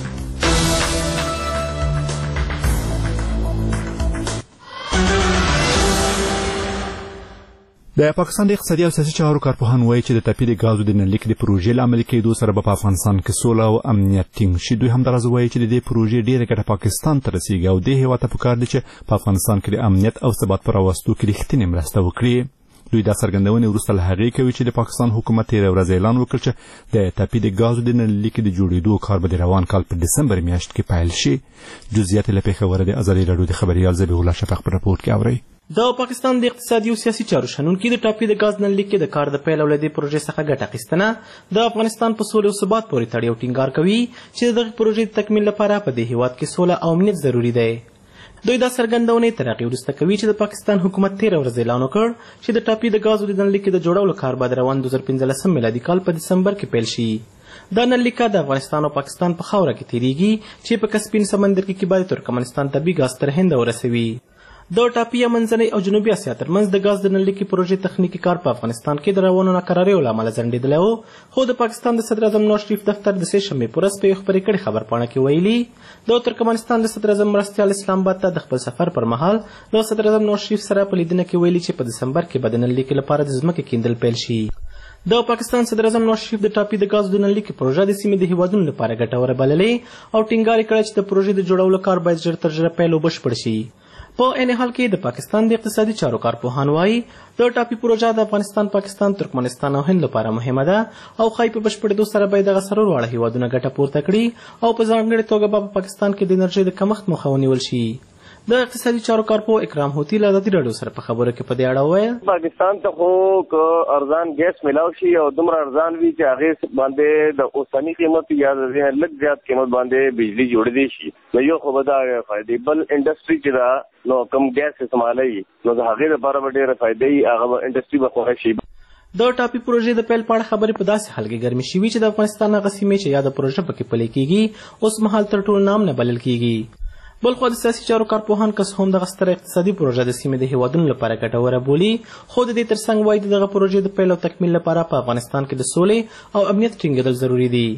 د پاکستان د اقتصادي او سیاسي چارو کارپوهان وایي چې د ټپي د ګازو د نلیک د پروژې له عملي کېدو سره به په افغانستان کې سوله او امنیت ټینګ شي. دوی همدغه وایي چې د دې پروژې ډېره ګټه پاکستان ته رسیږي او دې هېواد ته پکار دی چې په افغانستان کې د امنیت او ثبات په راوستو کې رښتینې مرسته وکړي. دوی دا څرګندونې وروسته له هغې کوي چې د پاکستان حکومت تېره ورځ اعلان وکړ چې د ټپي د ګازو د نلیک د جوړېدو کار به د روان کال په ډسمبر میاشت کې پیل شي. جزئیات له پېښوره د ازادي راډیو د خبریال ذبیح الله شفق په راپور کې اورئ. د پاکستان د اقتصادي او سیاسي چارو شنونکي د ټاپي د ګاز نلیک کې د کار د پیل او له دې پروژې څخه ګټه اخیستنه د افغانستان په سولې او ثبات پورې تړي او ټینګار کوي چې دغه پروژې د تکمیل لپاره په دې هیواد کې سوله او امنیت ضروري دی. دوی دا څرګندونې تر هغې وروسته کوي چې د پاکستان حکومت تېره ورځ اعلان وکړ چې د ټاپي د ګازو د نلیک د جوړولو کار به د روان 2015 میلادي کال په دسمبر کې پیل شي. دا نلیکه د افغانستان او پاکستان په خاوره کې تیریږي چې په کسپین سمندر کې به د ترکمنستان طبیعي ګاز تر هند ورسوي. د ټاپي منځنۍ او جنوبي اسیا ترمنځ د ګاز د نلیکې پروژې تخنیکي کار په افغانستان کې د روانو ناکراریو له امله ځنډېدلی و. خو د پاکستان د صدر اعظم نواز شریف دفتر د سې شنبې په ورځ په یو خپرې کړې خبرپاڼه کې ویلي د ترکمنستان د صدر اعظم مرستیال اسلام آباد ته د خپل سفر پر مهال له صدر اعظم نواز شریف سره په لیدنه کې ویلي چې په دسمبر کې به د نلیکې لپاره د ځمکې کیندل پیل شي. د پاکستان صدر اعظم نواز شریف د ټاپي د ګازو د نلیکې پروژه د سیمې د هیوادونو لپاره ګټوره بللې او ټینګار یې کړی چې د پروژې د جوړولو کار باید ژر تر ژره پیل او بشپړ شي. په عین حال کې د پاکستان د اقتصادي چارو کارپوهان وایي د ټاپي پروژه د افغانستان، پاکستان، ترکمنستان او هند لپاره مهمه ده او ښایي په بشپړېدو سره به یې دغه څلور واړه هیوادونه ګټه پورته کړي او په ځانګړې توګه به په پاکستان کې د انرژۍ د کمښت مخه ونیول شي. د اقتصادي چارو کارپوه اکرام هوتي له ازادي راډیو سره په خبرو کې په دې اړه وویل پاکستان ته خو که ارزان ګیس میلاو شي او دومره ارزان وي چې هغې باندې د اوسني قیمت یا لږ زیات قیمت باندې بجلي جوړېدی شي نو یو خو به دا فایدې بل انډسټري چې ده نو کم ګیس استعمالوي نو د هغې لپاره به ډېره فایده وي هغه به انډسټري به خوښه شي. د ټاپي پروژې د پیل په اړه خبرې په داسې حال کې ګرمې شوي چې د افغانستان هغه سیمې چې یاده پروژه پکې پلې کېږي اوس مهال تر ټولو نام نه بلل کېږي. بلخوا د سیاسي چارو کارپوهان کس هم دغه ستره اقتصادي پروژه د سیمې د هیوادونو لپاره ګټوره بولي، خو د دې ترڅنګ وایي د دغه پروژې د پیل او تکمیل لپاره په افغانستان کې د سولې او امنیت ټینګېدل ضروري دي.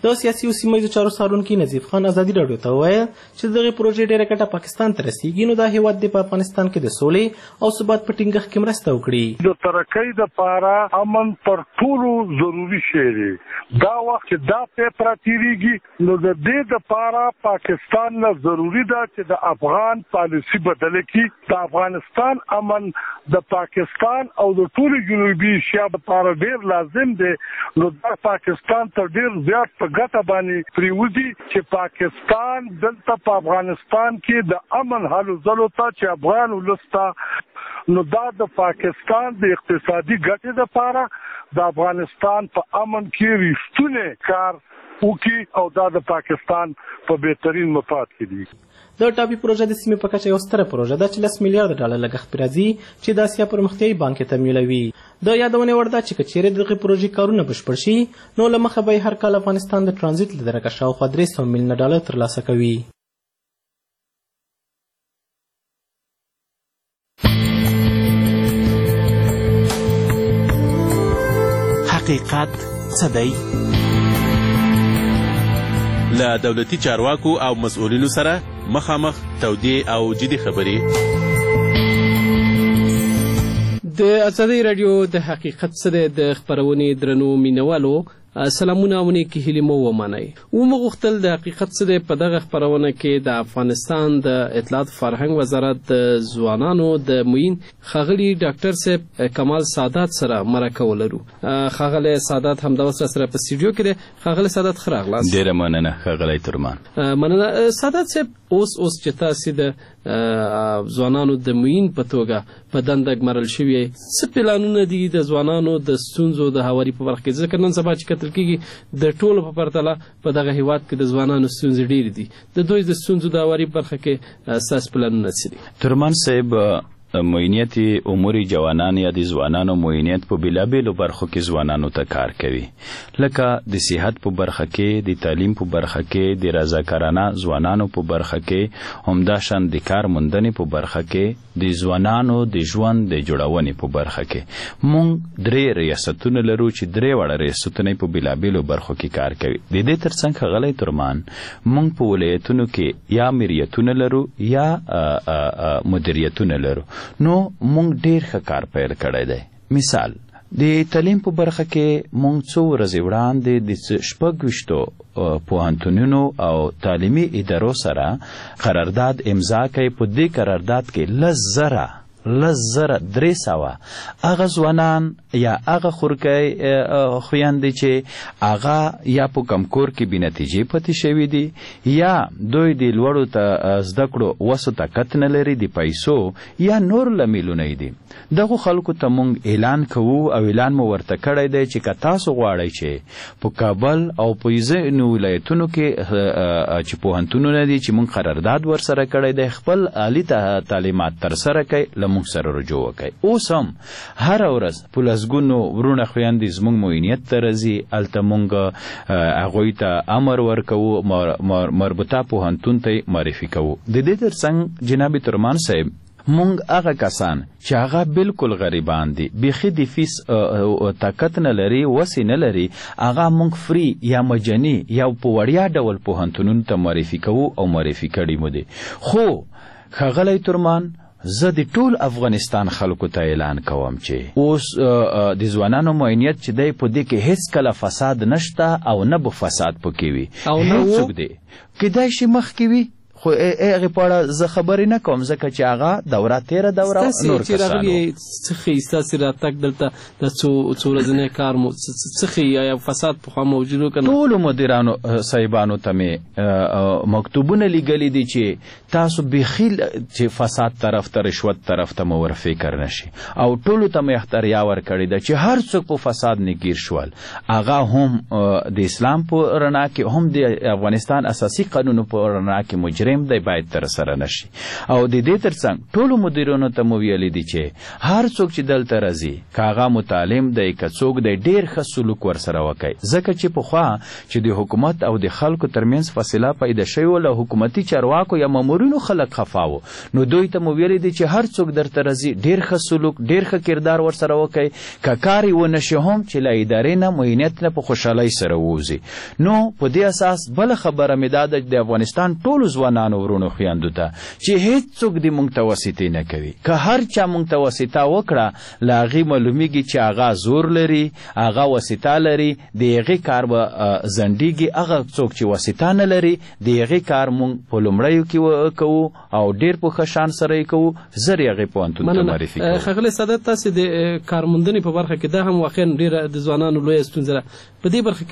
د سیاسي او سیمه ییزو چارو څارونکي نظیف خان ازادي راډیو ته وویل چې دغه پروژې ډېره ګټه پاکستان ته رسیږي، نو دا هیواد د په افغانستان کې د سولې او ثبات په ټینګښت کې مرسته وکړي. د ترقۍ دپاره امن تر ټولو ضروري شی دی. دا وخت چې دا پیپره تیریږي نو د دې دپاره پاکستان نه ضروري ده چې د افغان پالیسي بدله کړي. د افغانستان امن د پاکستان او د ټولو جنوبي ایشیا لپاره ډېر لازم دی. نو دا پاکستان ته ډېر زیات په ګټه باندې پریوځي چې پاکستان دلته په افغانستان کې د امن هلو ځلو ته چې افغان ولس ته، نو دا د پاکستان د اقتصادي ګټې لپاره د افغانستان په امن کې رښتونه کار وکړي او دا د پاکستان په بهترین مفاد کې دي. د ټاپي پروژه د سیمې په کچه یو ستره پروژه ده چې 10 میلیارډ ډالر لګښت پرې راځي چې د اسیا پرمختیایي بانک یې تمویلوي. د یادونې وړ ده چې که چیرې دغه پروژې کارونه بشپړ شي نو له مخه به هر کال افغانستان د ټرانزیټ له درکه شاوخوا 300 میلیونه ډالر ترلاسه کوي. حقیقت څه دی؟ له دولتي چارواکو او مسؤلینو سره مخامخ تودې او جدي خبرې. د ازادۍ راډیو د حقیقت څه دی د خپرونې درنو مینوالو سلامونه او نیکې هیلې مو ومنئ. ومو غوښتل د حقیقت څه دی په دغه خپرونه کې د افغانستان د اطلاعات فرهنګ وزارت د ځوانانو د معین ښاغلي ډاکټر صاحب کمال سادات سره مرکه ولرو. ښاغلی سادات همدا اوس راسره په سټوډیو کې دی. ښاغلی سادات ښه راغلاست. ډېره مننه ښاغلی ترمان. مننه سادات صاحب. اوس چې تاسې د ځوانانو د معین په توګه په دنده ګمارل شوي څه پلانونه دي د ځوانانو د ستونزو د هواري په برخه کې؟ ځکه نن سبا چې کتل کېږي د ټولو په پرتله په دغه هیواد کې د ځوانانو ستونزې ډېرې دي. د دوی د ستونزو د هواري په برخه کې ستاسو پلانونه څه دي؟ ترمان صاحب، معینیت امور جوانان یا د ځوانانو معینیت په بېلابېلو برخو کې ځوانانو ته کار کوي، لکه د صحت په برخه کې، د تعلیم په برخه کې، د رضاکارانه ځوانانو په برخه کې، همداشان د کار موندنې په برخه کې، د ځوانانو د ژوند د جوړونې په برخه کې. مونږ 3 ریاستونه لرو چې 3 واړه ریاستونه په بېلابېلو برخو کې کار کوي. د دې ترڅنګ ښاغلی ترمان، مونږ په ولایتونو کې یا مریتونه لرو یا مدیریتونه لرو. نو مونږ ډېر ښه کار پیل کړی دی. مثال د تعلیم په برخه کې مونږ څو ورځې وړاندې د 26 پوهنتونونو او تعلیمي ادارو سره قرارداد امضا کړی. په دې قرارداد کې 10,300 هغه ځوانان یا هغه خورکۍ خویندې چې هغه یا په کمکور کې بې نتیجې پاتې شوي دي یا دوی د لوړو ته زده کړو وسو طاقت نه لري، د پیسو یا نور لاملونه دي. دغو خلکو ته مونږ اعلان کوو او اعلان مو ورته کړی دی چې که تاسو غواړئ چې په کابل او په ځینو ولایتونو کې چې پوهنتونونه دي چې مونږ قرارداد ورسره کړی دی، خپل عالي تعلیمات ترسره کوي، مونږ سره رجوع وکړئ. اوس هم هره ورځ په لسګونو ورونه خویندې زموږ معینیت ته راځي، هلته مونږ هغوی ته امر ورکوو، مربوطه پوهنتون ته معرفي کوو. د دې ترڅنګ جناب ترمان صاحب، مونږ هغه کسان چې هغه بالکل غریبان دي، بیخي د فیس طاقت نه لري، وسې نه لري، هغه مونږ فری یا مجاني یا په وړیا ډول پوهنتونونو ته معرفي کوو او معرفي کړي مو دي. خو ښاغلی ترمان، زه د ټول افغانستان خلکو ته اعلان کوم چې اوس د ځوانانو معینیت چې دی په دې کې هیڅ کله فساد نشته او نه به فساد پکې وي. هیڅوک دی کیدای شي مخکې وي، خو هغې په اړه زه خبرې نه کوم ځکه چې هغه دوره تېره دوره نور کسانو څه ښیي ستاسې راتګ دلته د څو ورځنی کار مو څه ښیي؟ آیا فساد پخوا موجود و که نه؟ ټولو مدیرانو صاحبانو ته مې مکتوبونه لیږلي دي چې تاسو بیخي چې فساد طرف ته، رشوت طرف ته مو ور فکر نشي، او ټولو ته مې اختریا ورکړې ده چې هر څوک په فساد نه ګیر شول، هغه هم د اسلام په رڼا کې هم د افغانستان اساسي قانونو په رڼا کې مجرم تعلیم دی باید تر سره نشي. او د دې ترڅنګ ټولو مدیرانو ته مو ویلي دي چې هر څوک چې دلته راځي که هغه متعلم دی که څوک دی ډېر ښه سلوک ورسره وکړي، ځکه چې پخوا چې د حکومت او د خلکو ترمنځ فاصله پیدا شوې وه له حکومتي چارواکو یا مامورینو خلک خفا وو، نو دوی ته مو ویلي دي چې هر څوک درته راځي ډېر ښه سلوک ډېر ښه کردار ورسره وکړي، که کار یې ونه شي هم چې له ادارې نه معینت نه په خوشحالۍ سره ووځي. نو په دې اساس بله خبره مې دا ده د افغانستان ټولو ځوانانو ورونو خویندو ته چې هېڅوک دې موږ ته واسطې نه کوي. که هر چا موږ ته واسطه وکړه له هغې معلومیږي چې هغه زور لري، هغه واسطه لري، د هغې کار به ځنډېږي. هغه څوک چې واسطه نه لري د هغې کار موږ په لومړیو کې کوو او ډېر په ښه شان سره یې کوو، زر یې هغې پوهنتون ته معرفي کوو. ښاغلی سعادت، تاسې د کارموندنې په برخه کې دا هم واقعا ډېره د ځوانانو لویه ستونزه ده. په دې برخه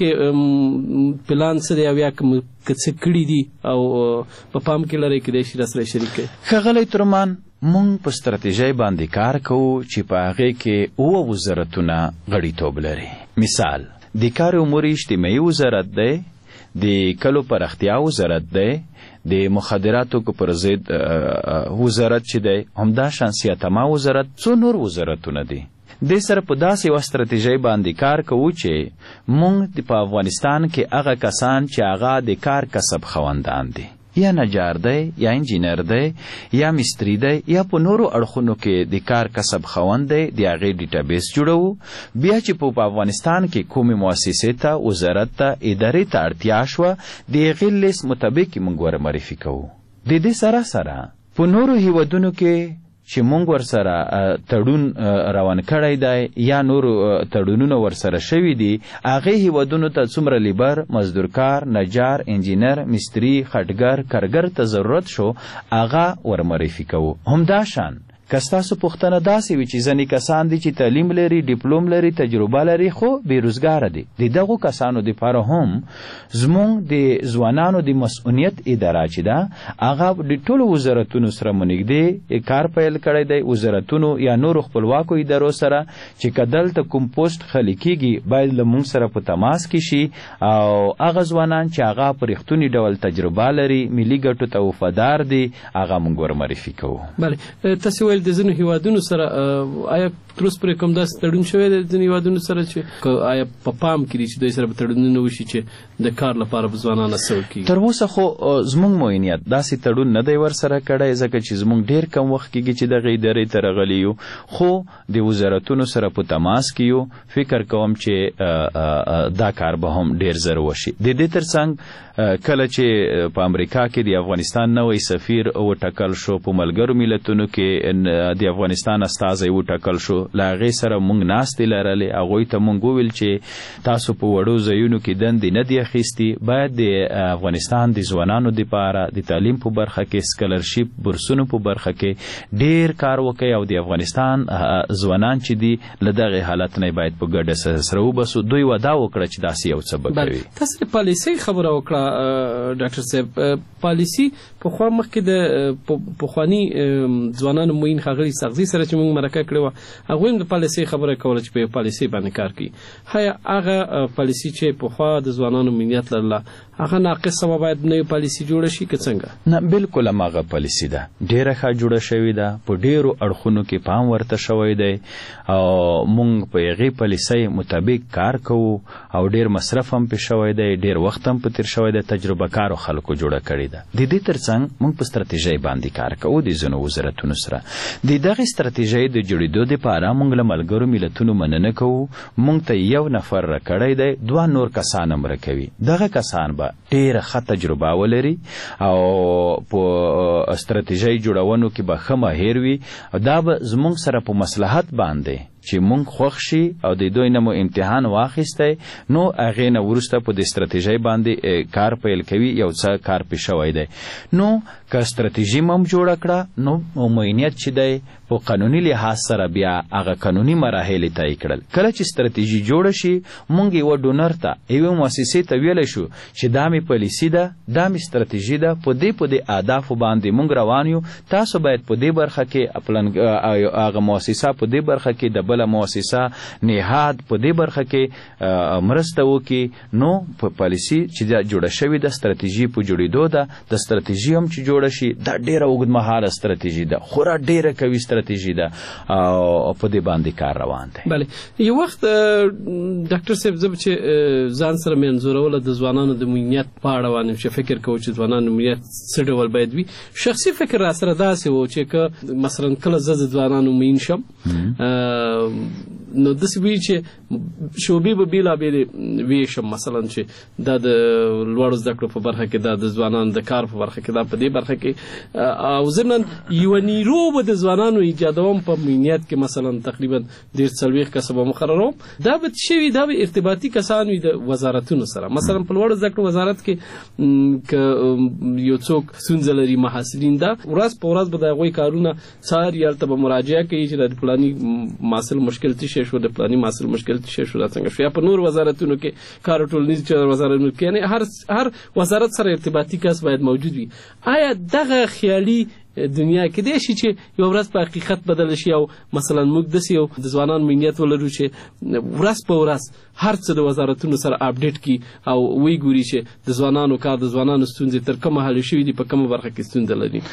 کې پلان څه دی او یا که څه کړي دي او په پام کې لرئ کیدای شي راسره شریک کړئ؟ ښاغلی ترمان، مونږ په ستراتیژۍ باندې کار کوو چې په هغې کې 7 وزارتونه غړیتوب لري. مثال د کار امور اجتماعي وزارت دی، د کلو پراختیا وزارت دی، د مخدراتو پر ضد وزارت چې دی، همداشان سیاتما وزارت، څو نور وزارتونه دي. د سره په داسې یوه ستراتیژۍ باندې کار کوو چې مونږ په افغانستان کې هغه کسان چې هغه د کار کسب خوندان دي، یا نجار دی یا انجینر دی یا مستری دی یا په نورو اړخونو کې د کار کسب خوند دی، د هغې ډیټابیس جوړوو. بیا چې په افغانستان کې کومې مؤسسې ته، وزارت ته، ادارې ته اړتیا شوه د هغې لیست مطابق موږ ور معرفي کوو. د دې سره سره په نورو هیوادونو کې چې مونږ ورسره تړون روان کړی دی یا نورو تړونونه ورسره شوي دي، هغې هیوادونو ته څومره لیبر، مزدورکار، نجار، انجینر، مستري، خټګر، کارګر ته ضرورت شو هغه ور معرفي کوو. همداشان که ستاسو پوښتنه داسې وي چې ځینې کسان دي چې تعلیم لري، ډیپلوم لري، تجربه لري خو بېروزګاره دي، د دغو کسانو دپاره هم زموږ د ځوانانو د مسؤلیت اداره چې ده هغه د ټولو وزارتونو سره مو نږدې کار پیل کړی دی، وزارتونو یا نورو خپلواکو ادارو سره چې که دلته کوم پوسټ خالي کیږي باید له موږ سره په تماس کې شي او هغه ځوانان چې هغه په رښتوني ډول تجربه لري، ملي ګټو ته وفادار دي، هغه موږ ور معرفي کوو. بله، تاسې ویل د ځینو هیوادونو سره آیا تر اوسه پورې کوم داسې تړون شوی دی د ځینو هیوادونو سره چې آیا په پام کې دي چې دوی سره به تړونونه وشي چې د کار لپاره به ځوانان هڅول کېږي؟ تر اوسه خو زموږ معینیت داسې تړون نه دی ورسره کړی، ځکه چې زموږ ډېر کم وخت کېږي چې دغې ادارې ته راغلي یو، خو د وزارتونو سره په تماس کې یو. فکر کوم چې دا کار به هم ډېر زر وشي. د دې ترڅنګ کله چې په امریکا کې د افغانستان نوی سفیر وټاکل شو، په ملګرو ملتونو کې د افغانستان استازی وټاکل شو، له هغې سره موږ ناستې لرلې. هغوی ته موږ وویل چې تاسو په وړو ځایونو کې دندې نه دي اخیستي، باید د افغانستان د ځوانانو دپاره د تعلیم په برخه کې، سکالرشپ برسونو په برخه کې ډېر کار وکړي او د افغانستان ځوانان چې دي له دغې حالت نه باید په ګډه سره وباسو. دوی وعده وکړه چې داسې یو څه به کوي. تاسې د پالیسۍ خبره وکړه ډاکټر صاحب. پالیسي پخوا مخکې د پخواني ځوانانو معین ښاغلي ساغزي سره چې موږ مرکه کړې وه، هغوی هم د پالیسۍ خبره کوله چې په یو پالیسۍ باندې کار کوي. ښایه هغه پالیسي چې پخوا د ځوانانو معینیت لرله هغه ناقصه وه، باید نوې پالیسي جوړه شي که څنګه؟ نه، بلکل هماغه پالیسي ده، ډېره ښه جوړه شوې ده، په ډېرو اړخونو کې پام ورته شوی دی او موږ په هغې پالیسۍ مطابق کار کوو او ډېر مصرف هم پې شوی دی، ډېر وخت هم په تېر شوی دی، تجربه کارو خلکو جوړه کړې ده. د دې ترڅنګ موږ په ستراتیژۍ باندې کار کوو د ځینو وزارتونو سره. د دغې ستراتیژۍ د جوړېدو دپاره موږ له ملګرو ملتونو مننه کوو. موږ ته یو نفر راکړی دی، 2 نور کسان هم راکوي. دغه کسان به ډېره ښه تجربه ولري او په ستراتیژۍ جوړونو کې به ښه ماهر وي. دا به زموږ سره په مصلحت باندې چې مونږ خوښ شي او د دوی نه مو امتحان واخیستی، نو هغې نه وروسته په دې ستراتیژۍ باندې کار پیل کوي. یو څه کار پې شوی دی، نو که ستراتیژي م هم جوړه کړه نو معینیت چې دی په قانوني لحاظ سره بیا هغه قانوني مراحل یې طی کړل. کله چې ستراتیژي جوړه شي مونږ یوه ډونر ته، یوې مؤسسې ته ویلی شو چې دا مې پالیسي ده، دا مې ستراتیژي ده، په دې اهدافو باندې مونږ روان یو، تاسو باید په دې برخه کې هغه مؤسسه په دې برخه کې د بل مؤسسه نهاد په دې برخه کې مرسته وکړي نو په پالیسي چې دا جوړه شوې ده ستراتیژي په جوړېدو ده د ستراتیژي هم چې جوړه شي دا ډیره اوږدمهاله ستراتیژي ده خورا ډیره قوي ستراتیژي ده او په دې باندې کار روان دی. بله یو وخت ډاکټر صاحب زه چې ځان سره منځوروله د ځوانانو د مؤمنیت په اړه باندې چې فکر کوو چې ځوانانو مؤمنیت څه ډول باید وي شخصي فکر را سره داسې و چې که مثلا کله زه د ځوانانو مؤمن شم نو داسې وي چې شعبې به بېلابېلې ویشم مثلا چې دا د لوړو زده کړو په برخه کې دا د ځوانانو د کار په برخه کې دا په دې برخه کې او ضمناً یوه نیرو به د ځوانانو ایجادوم په مؤمنیت کې مثلا تقریبا 40 کسه به مقرروم دا به څه وي دا به ارتباطي کسان وي د وزارتونو سره مثلا په لوړو زده کړو وزارت کې که یو څوک ستونزه لري محصلین دا ورځ په ورځ به د هغوی کارونه څاري هلته به مراجعه کوي چې د فلاني محصل مشکل څه شو د فلاني محصل مشکل څه شو دا څنګه شو یا په نور وزارتونو کې کار ټولنیز وزارتونو کې یعنې هر وزارت سره ارتباطي کس باید موجود وي. آیا دغه خیالي دنیا کې دی شي چې یو ورځ په حقیقت بدل شي او مثلا موږ داسې یو د ځوانانو مؤمنیت ولرو چې ورځ په ورځ هر څه د وزارتونو سره اپډیټ کړي او وی ګوري چې د ځوانانو کار د ځوانانو ستونزې تر کومه حل شوي دي په کومه برخه کې ستونزه لري.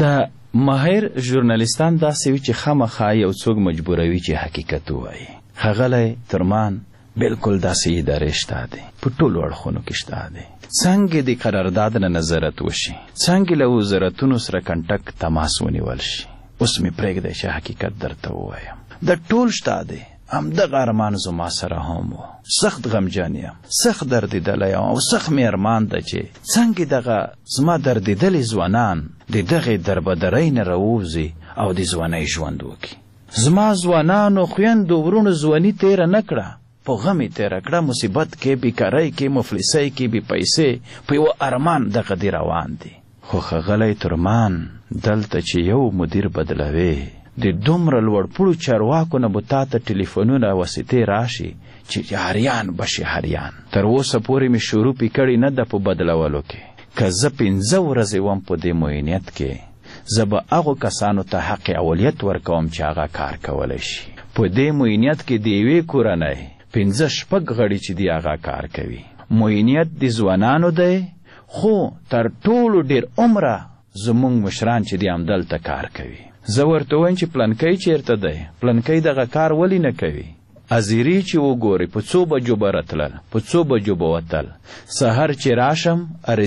د ماهر ژورنالیستان داسې وي چې خامخا یو څوک مجبوروي چې حقیقت ووایي. ښاغلی ترمان بالکل داسې ادارې شته دي په ټولو اړخونو کې شته دي څنګه د قرارداد نه نظارت وشي څنګه له وزارتونو سره کنټک تماس ونیول شي. اوس مې پرېږدی چې حقیقت درته ووایم د ټول شته دی همدغه ارمان زما سره هم و سخت غمجن یم سخت دردېدلی یم او سخت مې ارمان ده چې څنګه دغه زما دردېدلي ځوانان د دغې دربدرۍ نه راووځي او د ځوانۍ ژوند وکړي. زما ځوانانو خویندو ورونو ځواني تېره نه کړه په غمې تېره کړه مصیبت کې بیکارۍ کې مفلسۍ کې بې پیسې په یوه ارمان دغه دی روان دي. خو ښاغلی ترمان دلته چې یو مدیر بدلوې د دومره لوړپوړو چارواکو نه به تا ته ټلیفونونه واسطې راشي چې هریان بشي هریان. تر اوسه پورې مې شروع پې کړې نه ده په بدلولو کې. که زه 15 ورځې وم په دې معینیت کې زه به هغو کسانو ته حق اولیت ورکوم چې هغه کار کولی شي. په دې معینیت کې د یوې کورنۍ 15-16 غړي چې دی هغه کار کوي. معینیت د ځوانانو دی خو تر ټولو ډیر عمره زمونږ مشران چې دی همدلته کار کوي. زه ورته وایم چې پلنکی چیرته دی پلنکی دغه کار ولې نه کوي. ازیری چې وګوري په څو بجو به راتلل په څو بجو به وتل سهار چې راشم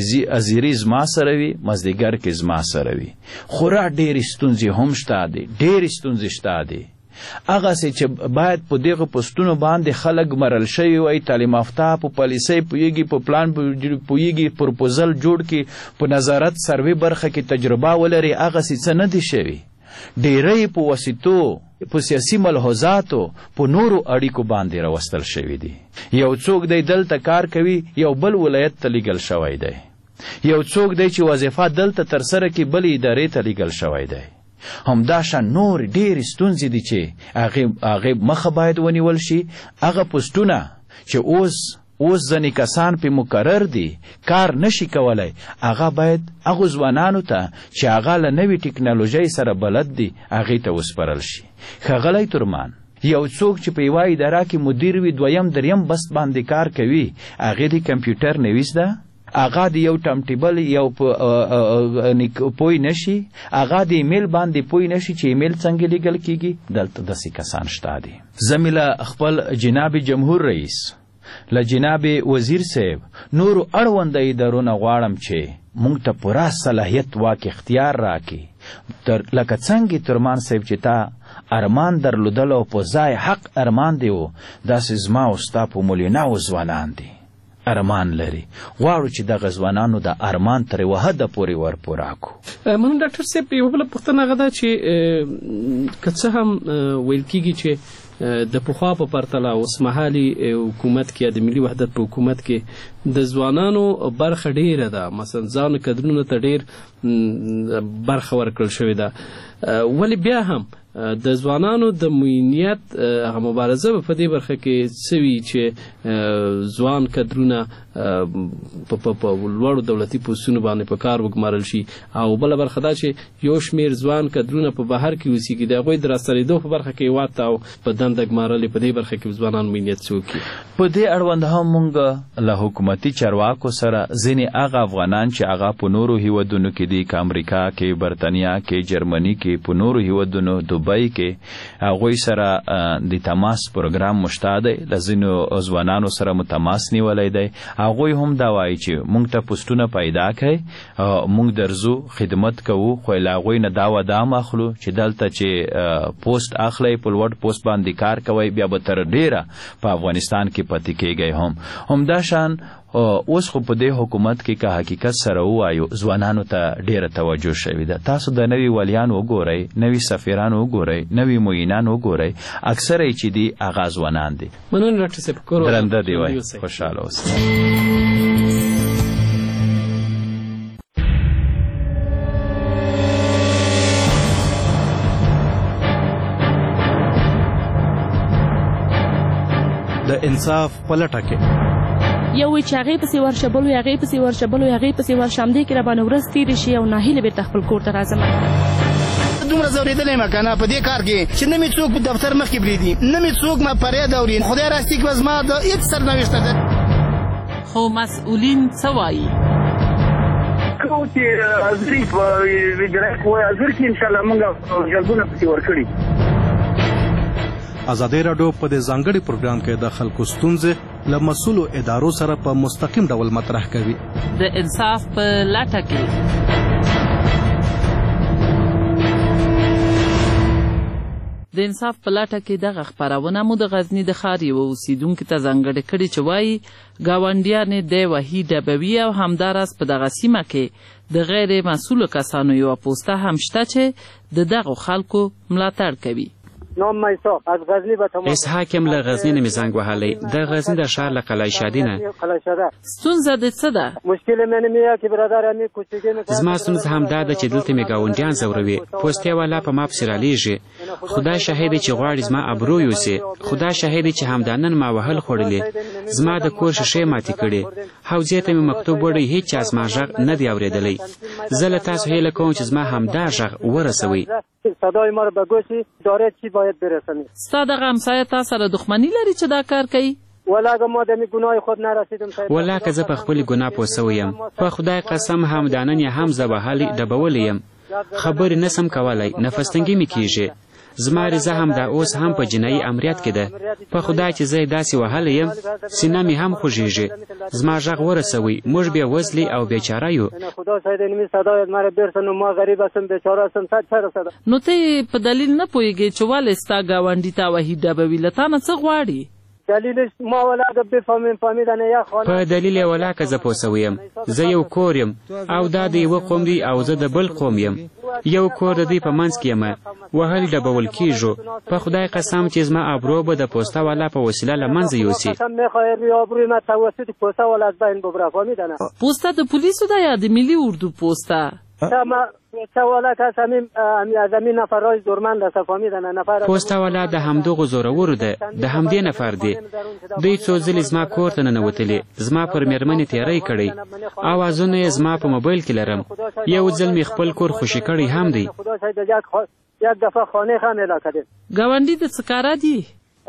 ازیری زما سره وي مازدیګر کې زما سره وي. خورا ډېرې ستونزې هم شته دي ډېرې ستونزې شته دي. هغسې چې باید په دغه پوسټونو باندې خلک مرل شوي وای تعلیم یافته په پالیسۍ پوهېږي په پلان پوهېږي پروپوزل جوړ کړي په نظارت سروې برخه کې تجربه ولري هغسې څه نه دي شوي. ډېری په وسیطو په سیاسي ملحوظاتو په نورو اړیکو باندې راوستل شوي دي. یو څوک دی دلته کار کوي یو بل ولایت ته لیږل شوی دی. یو څوک دی چې وظیفه دلته ترسره کړي بلې ادارې ته لیږل شوی دی. همداشان نور ډېرې ستونزې دي چې هغې مخه باید ونیول شي. هغه پوسټونه چې اوس ځینې کسان پې مقرر دي کار نشي کولی هغه باید هغو ځوانانو ته چې هغه له نوې ټکنالوژۍ سره بلد دي هغې ته وسپارل شي. ښاغلی ترمان یو څوک چې په یوه اداره کې مدیر وي دویم دریم بست باندې کار کوي هغې د کمپیوټر نویس ده هغه د یو ټم ټیبل یو پوی نشي هغه د ایمیل باندې پوی نشي چې ایمیل څنګه لیږل کیږي. دلته داسې کسان شته دي. زه مې له خپل جناب جمهور رئیس له جناب وزیر صاحب نورو اړونده ادارو نه غواړم چې موږ ته پوره صلاحیت واک اختیار راکړي لکه څنګه ترمان صاحب چې تا ارمان درلودل او په ځای حق ارمان دی و داسې زما او ستا په ملیوناو ځوانان دي ارمان لري غواړو چې دغه ځوانانو د ارمان تر یوه حده پورې ور پوره کړو. منم ډاکټر صاحب یوه بله پوښتنه هغه ده چې که څه هم ویل کېږي چې د پخوا په پرتله اوسمهالي حکومت کې یا د ملي وحدت په حکومت کې د ځوانانو برخه ډیره ده مثلا ځانو کدرونو ته ډیر برخه ورکړل شوې ده ولې بیا هم د ځوانانو د معینیت هغه مبارزه په دې برخه کې څه وي چې ځوان کدرونه په لوړو دولتي پوستونو باندې په کار وګمارل شي. او بله برخه دا چې یو شمېر ځوان کدرونه په بهر کې اوسېږي د هغوی د راستنېدو په برخه کې هېواد ته او په دنده ګمارلې په دې برخه کې ځوانان مینیت څه وکړي. په دې اړوند هم موږ له حکومتي چارواکو سره ځینې هغه افغانان چې هغه په نورو هیوادونو کې دي، که امریکا کې، برطانیا کې، جرمني کې، په نورو هیوادونو، دوبۍ کې، هغوی سره د تماس پروګرام مشته دی. له ځینو ځوانانو سره مو تماس نیولی دی. هغوی هم دا وایي چې موږ ته پوسټونه پیدا کړئ، موږ درځو، خدمت کوو، خو له هغوی نه دا ودام اخلو چې دلته چې پوسټ اخلئ، په لوړ پوسټ باندې کار کوئ، بیا به تر ډیره په افغانستان کې پاتې کېږئ. همدا شان اوس خو په دې حکومت کې که حقیقت سره ووایو ځوانانو ته ډیره توجه شوې ده. تاسو د نوي ولیان وګورئ، نوي سفیران وګورئ، نوي معینان وګورئ، اکثره یې چې دي هغه ځوانان دي. مننه ډاکټر صاحب، کور درنده دی وای، خوشحاله اوسئ. د انصاف په لټه کې یو وی چې هغې پسې ورشبلو، هغې پسې ورشبلو، هغې پسې ورشمدې کې راباندې ورځ تېرې شي او ناهیلې بېرته خپل کور ته راځم. دومره ځورېدلی یم که نه په دې کار کې چې نه مې څوک په دفتر مخکې پرېږدي، نه مې څوک ما فریاد اوري. خدای راستي کړه زما د هېڅ سرنوشته ده. خو مسؤلین څه وایي؟ کوم چې حاضري په وجرایت وایي حاضر کې انشاءالله موږ جلبونه پسې ورکړي. ازادي راډیو په دې ځانګړي پروګرام کې د خلکو ستونزې له مسؤلو ادارو سره په مستقیم ډول مطرح کوي. د انصاف په لټه کې د انصاف په لټه کې دغه خپرونه مو د غزني د ښار یوه اوسیدونکي ته ځانګړې کړې چې وایي ګاونډیانې د وحید ډبوي او همداراز په دغه سیمه کې د غیر مسؤلو کسانو یوه پوسته هم شته چې د دغو خلکو ملاتړ کوي. نام میساق از غزنی به تمام. اسحاق هم له غزنی نه زنګ وهلی. د غزنی د ښار له قلعه شادي نه. ستونزه دې څه ده؟ مشکل مې نه چې برادر امي کوچګې زما ستونزه هم دا ده چې دلته مې ګاونډیان ځوروي. پوستې والا په ما پسې رالیږي. خدا شاهد چې غواړي زما ابرو یوسي. خدا شاهد چې همدانن ما وهل خوړلې. زما د کور شیشې ماتې کړې. حوزې ته مې مکتوب وړی، هیڅ چا زما غږ نه دی اورېدلی. زه له تاسو هیله کوم چې زما همدا غږ ورسوئ. صدای ما رو به گوشی داره چی باید برسونی. ستا دغه همسایه تا سره دښمني لري چې دا کار کوي؟ ولا اگه ما دمی گناه خود نرسیدم. ولا که زه په خپل ګناه پوه سوی یم. په خدای قسم همدانن یې هم زه وهلی ډبولی یم. خبرې نسم کولی، نفس تنګي مې کېږي. زما رضا هم دا اوس هم په جنایي امریت کې ده. په خدای چې زه داسې وهلی یم، سینه مې هم خوږېږي. زما غږ ورسوئ، موږ بیا وزلي او بیچاره یو. نو ته په دلیل نه پوهېږې چې ولې ستا ګاونډي تا وحید ډبوي له تا نه څه غواړي؟ په دلیل یې ولا که زه پوه سوی یم. زه یو کور یم او دا د یوه قوم دی او زه د بل قوم یم. یو کور د دوی په منځ کې یم. وهل ډبول کېږو. په خدای قسم چې زما ابرو به د پوسته والا په وسیله له منځه یوسي. پوسته د پولیسو ده یا د ملي اردو پوسته؟ پوسته والا د همدغو زورورو ده، د همدې نفر دی. دوی څو ځلې زما کور ته ننوتلې، زما پر مېرمنې تیری کړی. اوازونه یې زما په موبایل کې لرم. یو ځل مې خپل کور خوشي کړی هم دی. ګاونډي د څه کاره دي؟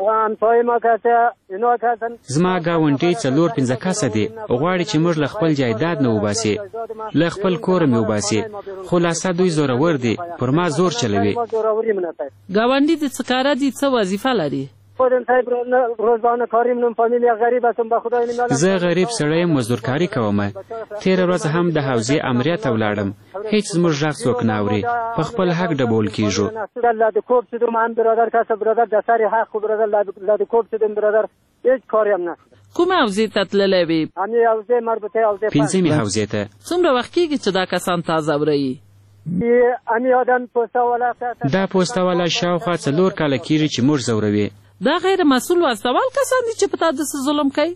زما ګاونډي 4-5 کسه دي. غواړي چې موږ له خپل جایداد نه وباسي، له خپل کوره مې وباسي. خلاصه دوی زورور دي، پر ما زور چلوي. ګاونډي د څه کاره دي، څه وظیفه لري؟ زه غریب سړی یم، مزدورکاري کوم. تېره ورځ هم د حوزې امریت ته ولاړم. هیڅ زموږ غږ څوک نه اوري. په خپل حق ډبول کېږو. کومه حوزې ته تللی وې؟ 5مې حوزې ته. څومره وخت کېږي چې دا کسان تا ځوروي؟ دا پوسته والا شاوخوا 4 کاله کېږي چې موږ ځوروي. دا غیر مسؤل واستوال کسان دي چې په تا داسې ظلم کوي؟